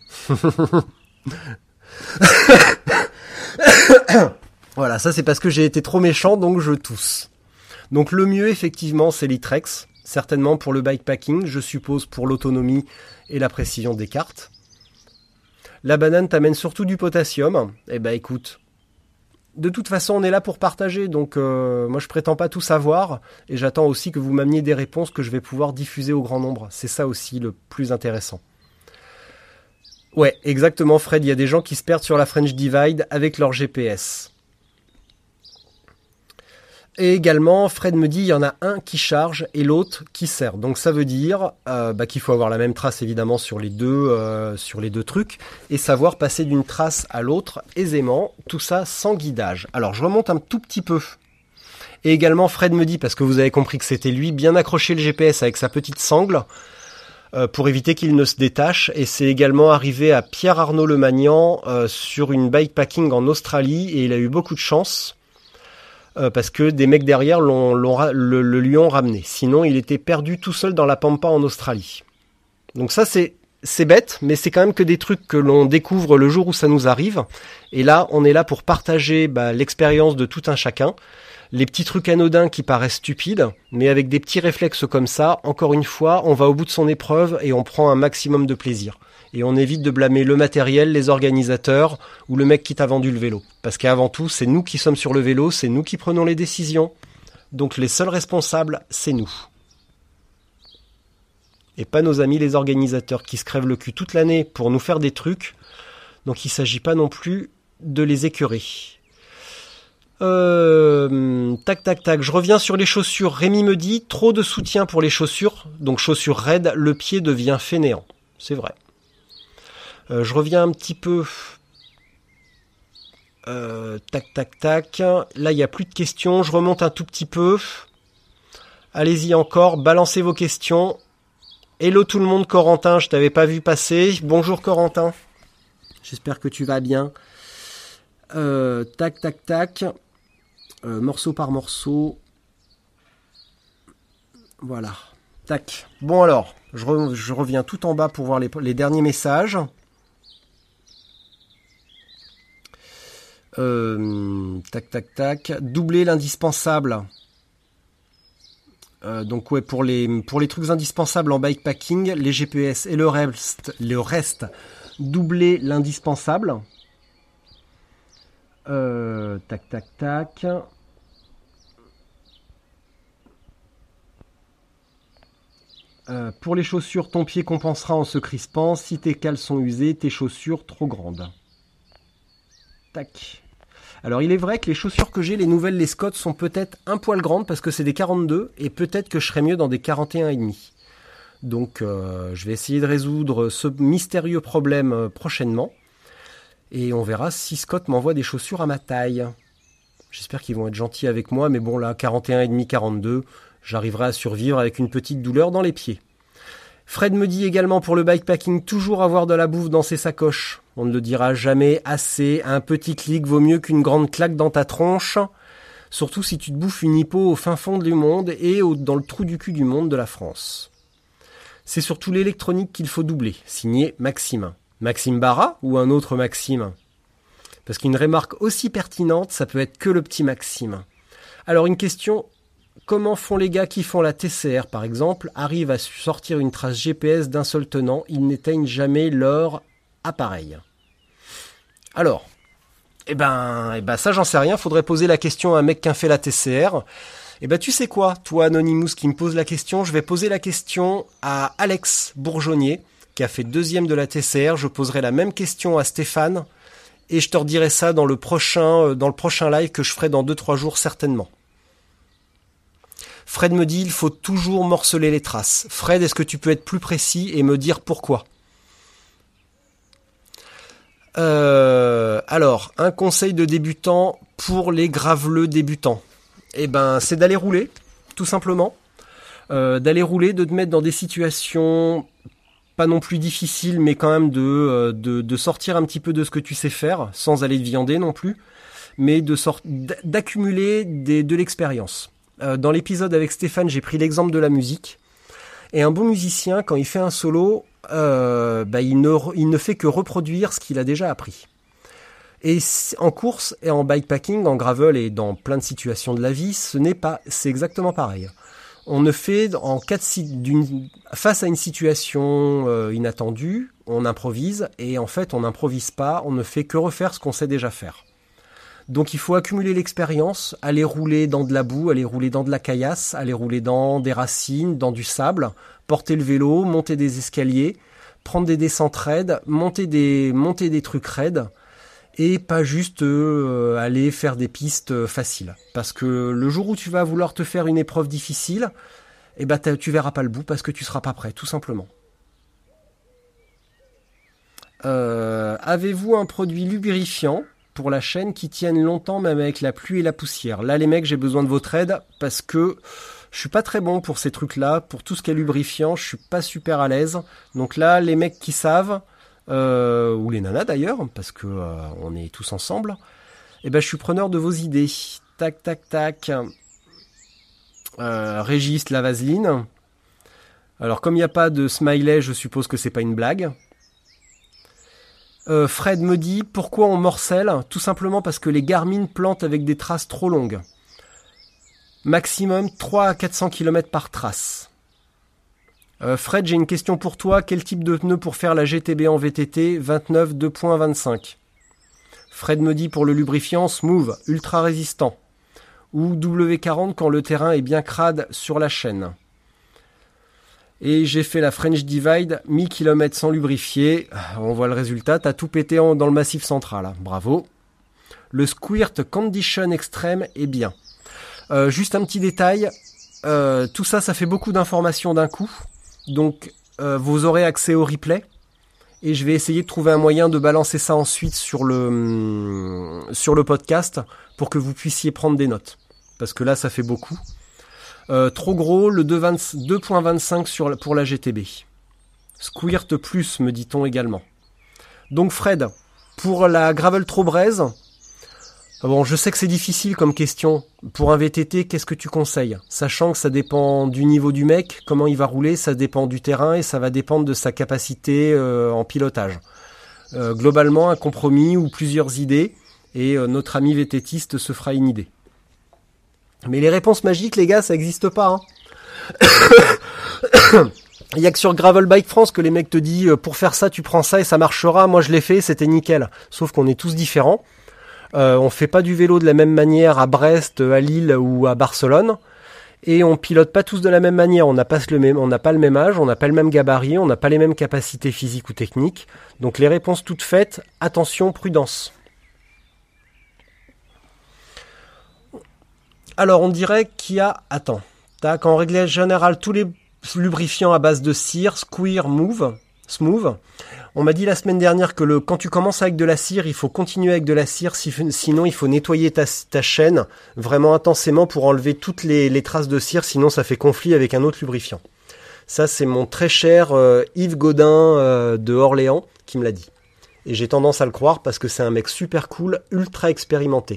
Voilà, ça c'est parce que j'ai été trop méchant, donc je tousse. Donc le mieux effectivement c'est l'Itrex, certainement pour le bikepacking, je suppose pour l'autonomie et la précision des cartes. La banane t'amène surtout du potassium, écoute, de toute façon on est là pour partager, donc moi je prétends pas tout savoir, et j'attends aussi que vous m'ameniez des réponses que je vais pouvoir diffuser au grand nombre, c'est ça aussi le plus intéressant. Ouais, exactement Fred, il y a des gens qui se perdent sur la French Divide avec leur GPS. Et également, Fred me dit, il y en a un qui charge et l'autre qui sert. Donc ça veut dire qu'il faut avoir la même trace évidemment sur les deux trucs et savoir passer d'une trace à l'autre aisément, tout ça sans guidage. Alors je remonte un tout petit peu. Et également, Fred me dit, parce que vous avez compris que c'était lui, bien accrocher le GPS avec sa petite sangle pour éviter qu'il ne se détache. Et c'est également arrivé à Pierre-Arnaud Lemagnan sur une bikepacking en Australie et il a eu beaucoup de chance parce que des mecs derrière le lui ont ramené. Sinon, il était perdu tout seul dans la pampa en Australie. Donc ça, c'est bête, mais c'est quand même que des trucs que l'on découvre le jour où ça nous arrive. Et là, on est là pour partager l'expérience de tout un chacun. Les petits trucs anodins qui paraissent stupides, mais avec des petits réflexes comme ça, encore une fois, on va au bout de son épreuve et on prend un maximum de plaisir. Et on évite de blâmer le matériel, les organisateurs ou le mec qui t'a vendu le vélo. Parce qu'avant tout, c'est nous qui sommes sur le vélo, c'est nous qui prenons les décisions. Donc les seuls responsables, c'est nous. Et pas nos amis les organisateurs qui se crèvent le cul toute l'année pour nous faire des trucs. Donc il ne s'agit pas non plus de les écœurer. Tac, je reviens sur les chaussures. Rémi me dit, trop de soutien pour les chaussures, donc chaussures raides, le pied devient fainéant. C'est vrai. Je reviens un petit peu. Tac. Là, il n'y a plus de questions. Je remonte un tout petit peu. Allez-y encore, balancez vos questions. Hello tout le monde, Corentin, je t'avais pas vu passer. Bonjour Corentin. J'espère que tu vas bien. Tac. Morceau par morceau. Voilà. Tac. Bon alors, je reviens tout en bas pour voir les derniers messages. Tac. Doubler l'indispensable. Donc ouais, pour les trucs indispensables en bikepacking, les GPS et le reste, doubler l'indispensable. Tac. Pour les chaussures, ton pied compensera en se crispant. Si tes cales sont usées, tes chaussures trop grandes. Tac. Alors il est vrai que les chaussures que j'ai, les nouvelles, les Scott, sont peut-être un poil grandes parce que c'est des 42 et peut-être que je serais mieux dans des 41,5. Donc je vais essayer de résoudre ce mystérieux problème prochainement. Et on verra si Scott m'envoie des chaussures à ma taille. J'espère qu'ils vont être gentils avec moi, mais bon là, 41,5, 42, j'arriverai à survivre avec une petite douleur dans les pieds. Fred me dit également pour le bikepacking, toujours avoir de la bouffe dans ses sacoches. On ne le dira jamais assez, un petit clic vaut mieux qu'une grande claque dans ta tronche. Surtout si tu te bouffes une hippo au fin fond du monde et dans le trou du cul du monde de la France. C'est surtout l'électronique qu'il faut doubler, signé Maxime. Maxime Barra ou un autre Maxime? Parce qu'une remarque aussi pertinente, ça peut être que le petit Maxime. Alors une question, comment font les gars qui font la TCR par exemple, arrivent à sortir une trace GPS d'un seul tenant, ils n'éteignent jamais leur appareil? Alors, ça j'en sais rien, faudrait poser la question à un mec qui a fait la TCR. Tu sais quoi, toi Anonymous qui me pose la question, je vais poser la question à Alex Bourgeonnier, qui a fait 2e de la TCR. Je poserai la même question à Stéphane et je te redirai ça dans le prochain live que je ferai dans 2-3 jours certainement. Fred me dit il faut toujours morceler les traces. Fred, est-ce que tu peux être plus précis et me dire pourquoi? Alors, un conseil de débutant pour les graveleux débutants. C'est d'aller rouler, tout simplement. D'aller rouler, de te mettre dans des situations pas non plus difficiles, mais quand même de sortir un petit peu de ce que tu sais faire, sans aller te viander non plus, mais d'accumuler de l'expérience. Dans l'épisode avec Stéphane, j'ai pris l'exemple de la musique. Et un bon musicien, quand il fait un solo, il ne fait que reproduire ce qu'il a déjà appris. Et en course et en bikepacking, en gravel et dans plein de situations de la vie, c'est exactement pareil. On ne fait face à une situation inattendue, on improvise et en fait on n'improvise pas, on ne fait que refaire ce qu'on sait déjà faire. Donc il faut accumuler l'expérience, aller rouler dans de la boue, aller rouler dans de la caillasse, aller rouler dans des racines, dans du sable, porter le vélo, monter des escaliers, prendre des descentes raides, monter des trucs raides et pas juste aller faire des pistes faciles. Parce que le jour où tu vas vouloir te faire une épreuve difficile, eh ben tu verras pas le bout parce que tu seras pas prêt, tout simplement. Avez-vous un produit lubrifiant pour la chaîne qui tienne longtemps même avec la pluie et la poussière? Là les mecs, j'ai besoin de votre aide parce que je suis pas très bon pour ces trucs-là, pour tout ce qui est lubrifiant, je suis pas super à l'aise. Donc là, les mecs qui savent, ou les nanas d'ailleurs, parce que on est tous ensemble, eh ben je suis preneur de vos idées. Tac, tac, tac. Régis, la vaseline. Alors comme il n'y a pas de smiley, je suppose que c'est pas une blague. Fred me dit pourquoi on morcelle? Tout simplement parce que les Garmin plantent avec des traces trop longues. Maximum 3 à 400 km par trace. Fred, j'ai une question pour toi. Quel type de pneu pour faire la GTB en VTT 29 2.25? Fred me dit pour le lubrifiant Smooth, ultra résistant. Ou W40 quand le terrain est bien crade sur la chaîne. Et j'ai fait la French Divide, 1000 km sans lubrifier. On voit le résultat, t'as tout pété dans le massif central. Bravo. Le Squirt Condition Extreme est bien. Juste un petit détail, tout ça, ça fait beaucoup d'informations d'un coup. Donc, vous aurez accès au replay. Et je vais essayer de trouver un moyen de balancer ça ensuite sur le podcast pour que vous puissiez prendre des notes. Parce que là, ça fait beaucoup. Trop gros, le 2.25 pour la GTB. Squirt plus, me dit-on également. Donc Fred, pour la Gravel Trop Braise, bon, je sais que c'est difficile comme question. Pour un VTT, qu'est-ce que tu conseilles? Sachant que ça dépend du niveau du mec, comment il va rouler, ça dépend du terrain et ça va dépendre de sa capacité en pilotage. Globalement, un compromis ou plusieurs idées et notre ami VTTiste se fera une idée. Mais les réponses magiques, les gars, ça n'existe pas. Il y a que sur Gravel Bike France que les mecs te disent pour faire ça, tu prends ça et ça marchera. Moi, je l'ai fait, c'était nickel. Sauf qu'on est tous différents. On fait pas du vélo de la même manière à Brest, à Lille ou à Barcelone. Et on pilote pas tous de la même manière. On n'a pas le même âge, on n'a pas le même gabarit, on n'a pas les mêmes capacités physiques ou techniques. Donc les réponses toutes faites, attention, prudence. Alors on dirait qu'il y a... Attends. Tac, en règle générale, tous les lubrifiants à base de cire, Squir, Smooth. On m'a dit la semaine dernière que quand tu commences avec de la cire, il faut continuer avec de la cire, sinon il faut nettoyer ta chaîne vraiment intensément pour enlever toutes les traces de cire, sinon ça fait conflit avec un autre lubrifiant. Ça c'est mon très cher Yves Godin de Orléans qui me l'a dit. Et j'ai tendance à le croire parce que c'est un mec super cool, ultra expérimenté.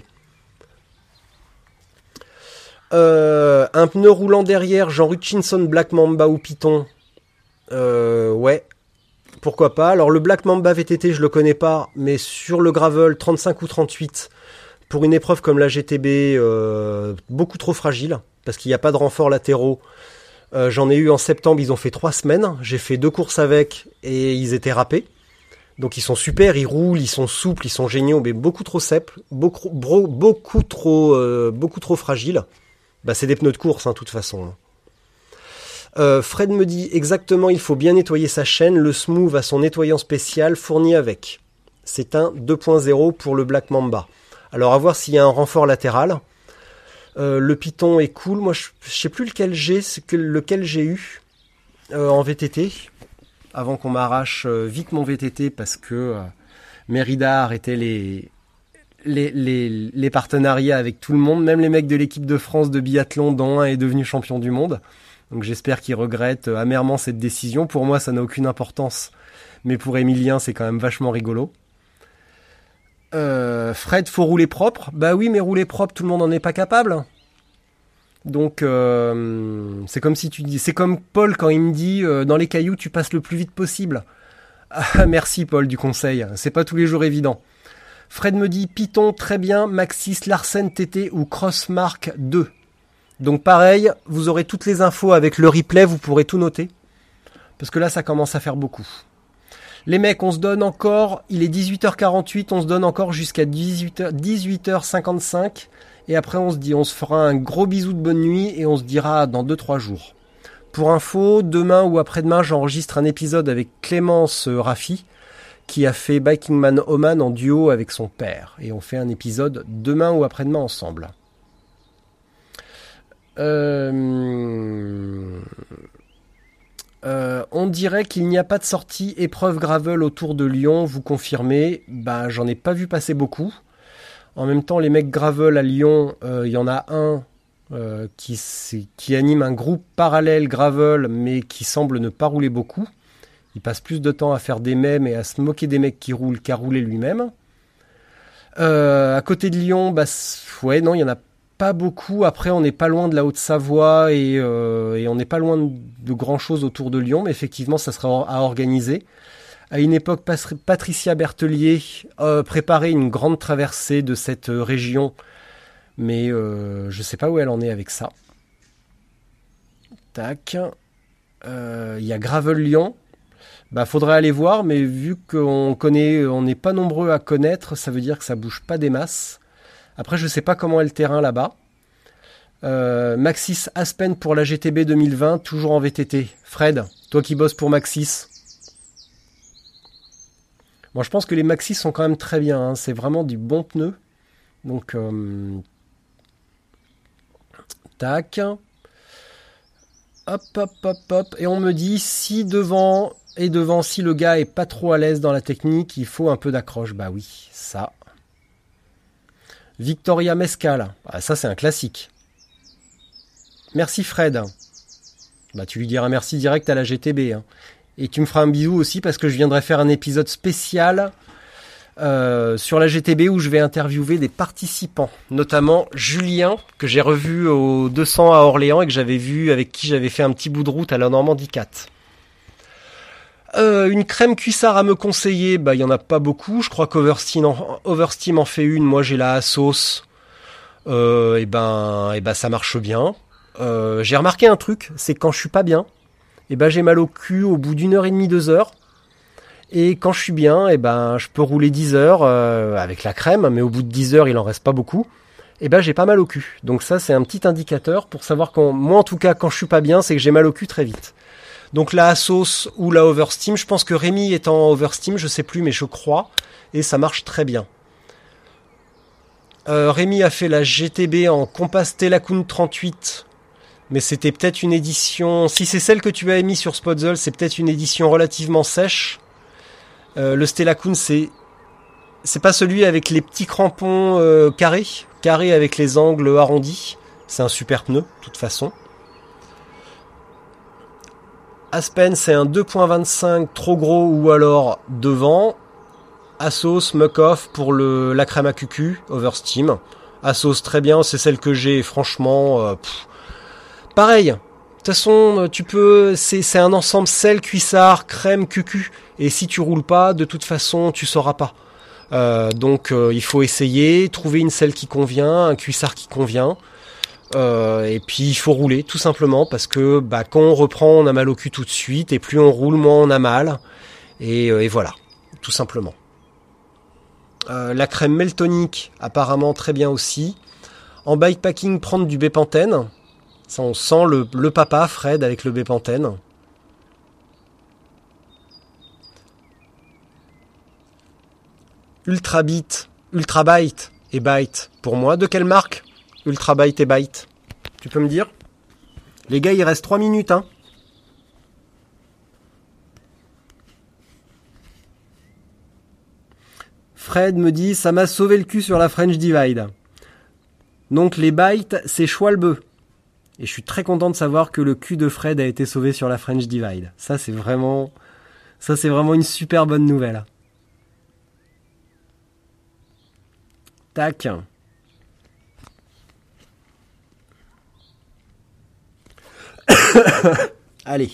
Un pneu roulant derrière, genre Hutchinson Black Mamba ou Python. Ouais. Pourquoi pas. Alors le Black Mamba VTT, je le connais pas, mais sur le gravel 35 ou 38, pour une épreuve comme la GTB, beaucoup trop fragile, parce qu'il n'y a pas de renforts latéraux. J'en ai eu en septembre, ils ont fait 3 semaines. J'ai fait 2 courses avec et ils étaient râpés. Donc ils sont super, ils roulent, ils sont souples, ils sont géniaux, mais beaucoup trop simples, beaucoup trop fragiles. Bah c'est des pneus de course, de toute façon. Fred me dit exactement, il faut bien nettoyer sa chaîne. Le Smooth a son nettoyant spécial fourni avec. C'est un 2.0 pour le Black Mamba. Alors à voir s'il y a un renfort latéral. Le Python est cool. Moi je sais plus lequel j'ai eu en VTT. Avant qu'on m'arrache vite mon VTT parce que Mérida a arrêté les partenariats avec tout le monde. Même les mecs de l'équipe de France de biathlon, dont un est devenu champion du monde. Donc j'espère qu'il regrette amèrement cette décision. Pour moi, ça n'a aucune importance. Mais pour Emilien, c'est quand même vachement rigolo. Fred, faut rouler propre. Bah oui, mais rouler propre, tout le monde n'en est pas capable. Donc c'est comme si tu dis, c'est comme Paul quand il me dit dans les cailloux, tu passes le plus vite possible. Ah, merci Paul du conseil. C'est pas tous les jours évident. Fred me dit Python, très bien, Maxis, Larsen TT ou Crossmark 2. Donc pareil, vous aurez toutes les infos avec le replay, vous pourrez tout noter. Parce que là, ça commence à faire beaucoup. Les mecs, on se donne encore, il est 18h48, on se donne encore jusqu'à 18h55. Et après, on se fera un gros bisou de bonne nuit et on se dira dans 2-3 jours. Pour info, demain ou après-demain, j'enregistre un épisode avec Clémence Raffi, qui a fait Biking Man Oman en duo avec son père. Et on fait un épisode demain ou après-demain ensemble. On dirait qu'il n'y a pas de sortie épreuve gravel autour de Lyon, vous confirmez? Bah, j'en ai pas vu passer beaucoup. En même temps, les mecs gravel à Lyon, il y en a un qui anime un groupe parallèle gravel, mais qui semble ne pas rouler beaucoup. Il passe plus de temps à faire des mèmes et à se moquer des mecs qui roulent qu'à rouler lui-même. À côté de Lyon, bah, ouais, non, il y en a pas beaucoup. Après, on n'est pas loin de la Haute-Savoie et on n'est pas loin de grand-chose autour de Lyon, mais effectivement, ça sera à organiser. À une époque, Patricia Berthelier préparait une grande traversée de cette région, mais je ne sais pas où elle en est avec ça. Tac. Il y a Gravel Lyon. Bah, faudrait aller voir, mais vu on n'est pas nombreux à connaître, ça veut dire que ça bouge pas des masses. Après, je sais pas comment est le terrain là-bas. Maxis Aspen pour la GTB 2020, toujours en VTT. Fred, toi qui bosses pour Maxis. Bon, je pense que les Maxis sont quand même très bien. Hein. C'est vraiment du bon pneu. Donc, tac. Hop, hop, hop, hop. Et on me dit, si le gars est pas trop à l'aise dans la technique, il faut un peu d'accroche. Bah oui, ça. Victoria Mescal. Ah, ça, c'est un classique. Merci Fred. Bah, tu lui diras merci direct à la GTB. Hein. Et tu me feras un bisou aussi parce que je viendrai faire un épisode spécial sur la GTB où je vais interviewer des participants. Notamment Julien, que j'ai revu au 200 à Orléans et que j'avais vu, avec qui j'avais fait un petit bout de route à la Normandie 4. Une crème cuissard à me conseiller, bah il y en a pas beaucoup. Je crois qu'Oversteam en fait une. Moi j'ai la Asos. Et ben ça marche bien. J'ai remarqué un truc, c'est que quand je suis pas bien, et ben j'ai mal au cul au bout d'1h30, 2 heures. Et quand je suis bien, et ben je peux rouler 10 heures avec la crème, mais au bout de 10 heures il en reste pas beaucoup. Et ben j'ai pas mal au cul. Donc ça c'est un petit indicateur pour savoir moi en tout cas quand je suis pas bien, c'est que j'ai mal au cul très vite. Donc la Asos ou la Oversteam, je pense que Rémi est en Oversteam, je sais plus, mais je crois, et ça marche très bien. Rémi a fait la GTB en Compass Stellacun 38, mais c'était peut-être une édition, si c'est celle que tu as émise sur Spotzel, c'est peut-être une édition relativement sèche. Le Stellacun, c'est pas celui avec les petits crampons carrés avec les angles arrondis. C'est un super pneu, de toute façon. Aspen, c'est un 2.25 trop gros ou alors devant. Asos, Muck-Off pour la crème à cucu, Oversteam. Asos, très bien, c'est celle que j'ai, franchement. Pareil, de toute façon, c'est un ensemble sel, cuissard, crème, cucu. Et si tu roules pas, de toute façon, tu sauras pas. Donc, il faut essayer, trouver une selle qui convient, un cuissard qui convient. Et puis il faut rouler tout simplement parce que quand on reprend on a mal au cul tout de suite et plus on roule moins on a mal et voilà tout simplement. La crème Meltonic apparemment très bien aussi. En bikepacking prendre du Bepanthen, ça on sent le papa Fred avec le Bepanthen. Ultrabite et Byte pour moi, de quelle marque? Ultrabyte et Byte. Tu peux me dire? Les gars, il reste 3 minutes, hein. Fred me dit, ça m'a sauvé le cul sur la French Divide. Donc les Byte, c'est Schwalbe. Et je suis très content de savoir que le cul de Fred a été sauvé sur la French Divide. Ça, c'est vraiment une super bonne nouvelle. Tac. Allez.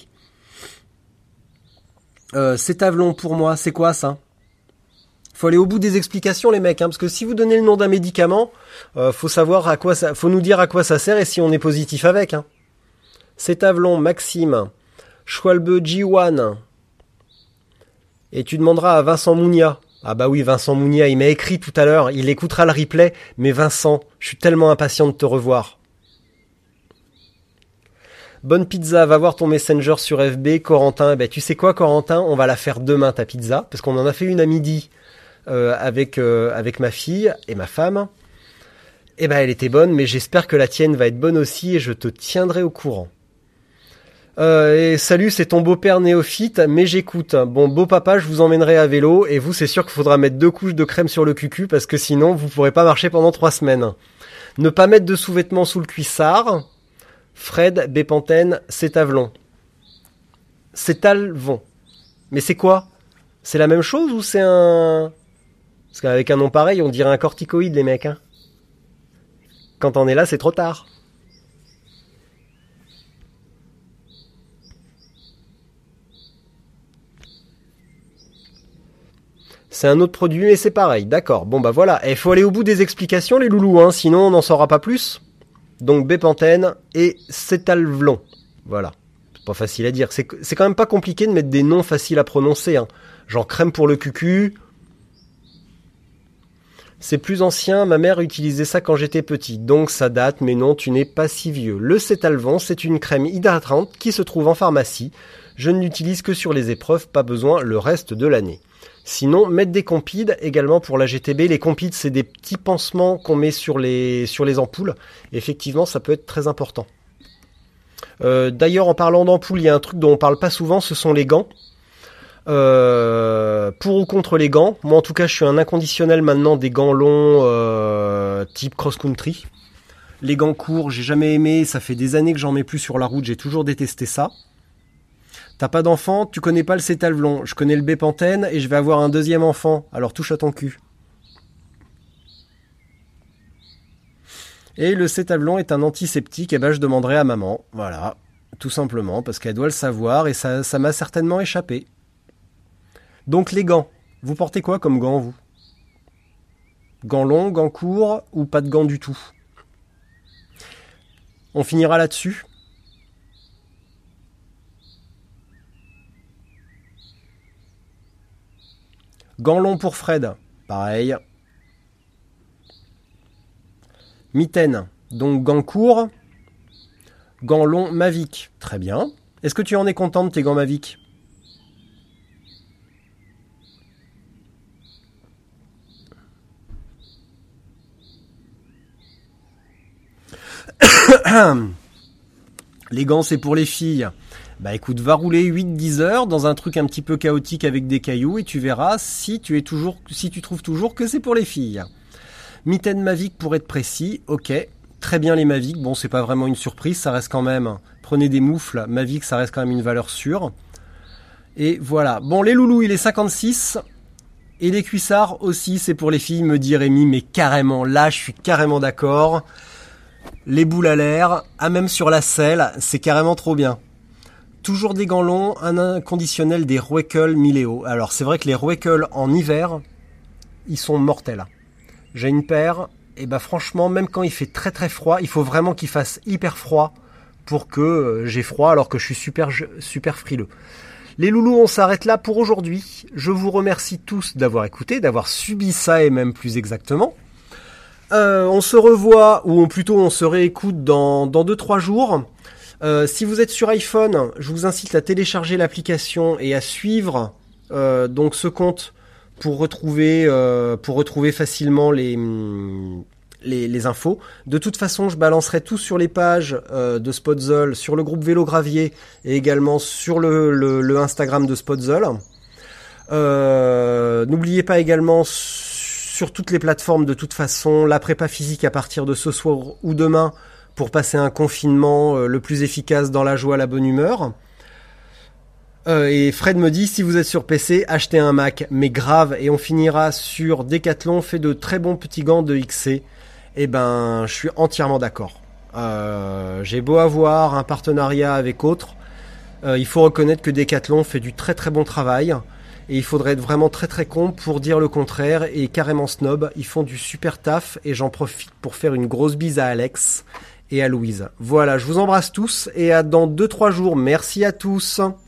C'est Avalon pour moi, c'est quoi ça? Faut aller au bout des explications les mecs, hein, parce que si vous donnez le nom d'un médicament, faut savoir à quoi ça, faut nous dire à quoi ça sert et si on est positif avec. Hein. C'est Avalon, Maxime, Schwalbe G1. Et tu demanderas à Vincent Mounia. Ah bah oui, Vincent Mounia, il m'a écrit tout à l'heure, il écoutera le replay, mais Vincent, je suis tellement impatient de te revoir. Bonne pizza, va voir ton messenger sur FB. Corentin, tu sais quoi Corentin, on va la faire demain ta pizza, parce qu'on en a fait une à midi avec ma fille et ma femme. Elle était bonne, mais j'espère que la tienne va être bonne aussi et je te tiendrai au courant. Et salut, c'est ton beau-père néophyte, mais j'écoute. Bon, beau papa, je vous emmènerai à vélo, et vous, c'est sûr qu'il faudra mettre 2 couches de crème sur le cucu, parce que sinon, vous pourrez pas marcher pendant 3 semaines. Ne pas mettre de sous-vêtements sous le cuissard. Fred, Bépantène, Cétavlon. Cétalvon. Mais c'est quoi? C'est la même chose ou c'est un... Parce qu'avec un nom pareil, on dirait un corticoïde, les mecs, hein. Quand on est là, c'est trop tard. C'est un autre produit, mais c'est pareil. D'accord. Bon, voilà. Il faut aller au bout des explications, les loulous, hein. Sinon, on n'en saura pas plus. Donc, Bépantène et Cétalvlon. Voilà. C'est pas facile à dire. C'est quand même pas compliqué de mettre des noms faciles à prononcer, hein. Genre crème pour le cucu. C'est plus ancien, ma mère utilisait ça quand j'étais petit, donc ça date, mais non, tu n'es pas si vieux. Le Cétalvon, c'est une crème hydratante qui se trouve en pharmacie. Je ne l'utilise que sur les épreuves, pas besoin le reste de l'année. Sinon, mettre des compides également pour la GTB. Les compides, c'est des petits pansements qu'on met sur les ampoules. Effectivement, ça peut être très important. D'ailleurs, en parlant d'ampoules, il y a un truc dont on parle pas souvent, ce sont les gants. Pour ou contre les gants. Moi en tout cas je suis un inconditionnel maintenant des gants longs type cross-country. Les gants courts j'ai jamais aimé, ça fait des années que j'en mets plus sur la route, j'ai toujours détesté ça. T'as pas d'enfant, tu connais pas le Cétalvlon, je connais le Bépantène et je vais avoir un deuxième enfant, alors touche à ton cul. Et le Cétalvlon est un antiseptique, et je demanderai à maman, voilà, tout simplement, parce qu'elle doit le savoir et ça m'a certainement échappé. Donc les gants, vous portez quoi comme gants vous? Gants longs, gants courts ou pas de gants du tout? On finira là-dessus. Gants longs pour Fred, pareil. Mitaine, donc gants courts. Gants longs Mavic, très bien. Est-ce que tu en es content de tes gants Mavic? Les gants c'est pour les filles. Écoute, va rouler 8-10 heures dans un truc un petit peu chaotique avec des cailloux et tu verras si tu trouves toujours que c'est pour les filles. Mitaine Mavic pour être précis, ok. Très bien les Mavic, bon c'est pas vraiment une surprise, ça reste quand même. Prenez des moufles, Mavic ça reste quand même une valeur sûre. Et voilà. Bon les loulous il est 56. Et les cuissards aussi c'est pour les filles me dit Rémi, mais carrément, là je suis carrément d'accord. Les boules à l'air, même sur la selle, c'est carrément trop bien. Toujours des gants longs, un inconditionnel des Rwekel Mileo. Alors c'est vrai que les Rwekel en hiver, ils sont mortels. J'ai une paire, et franchement, même quand il fait très très froid, il faut vraiment qu'il fasse hyper froid pour que j'ai froid alors que je suis super frileux. Les loulous, on s'arrête là pour aujourd'hui. Je vous remercie tous d'avoir écouté, d'avoir subi ça et même plus exactement. On se revoit, ou plutôt on se réécoute dans 2-3 jours. Si vous êtes sur iPhone, je vous incite à télécharger l'application et à suivre donc ce compte pour retrouver facilement les infos. De toute façon, je balancerai tout sur les pages de Spotzol, sur le groupe Vélo Gravier et également sur le Instagram de Spotzol. N'oubliez pas également sur toutes les plateformes de toute façon la prépa physique à partir de ce soir ou demain pour passer un confinement le plus efficace dans la joie, la bonne humeur. Et Fred me dit, si vous êtes sur PC, achetez un Mac, mais grave, et on finira sur Decathlon, fait de très bons petits gants de XC. Je suis entièrement d'accord. J'ai beau avoir un partenariat avec autres, il faut reconnaître que Decathlon fait du très très bon travail. Et il faudrait être vraiment très très con pour dire le contraire et carrément snob. Ils font du super taf et j'en profite pour faire une grosse bise à Alex et à Louise. Voilà, je vous embrasse tous et à dans 2-3 jours. Merci à tous.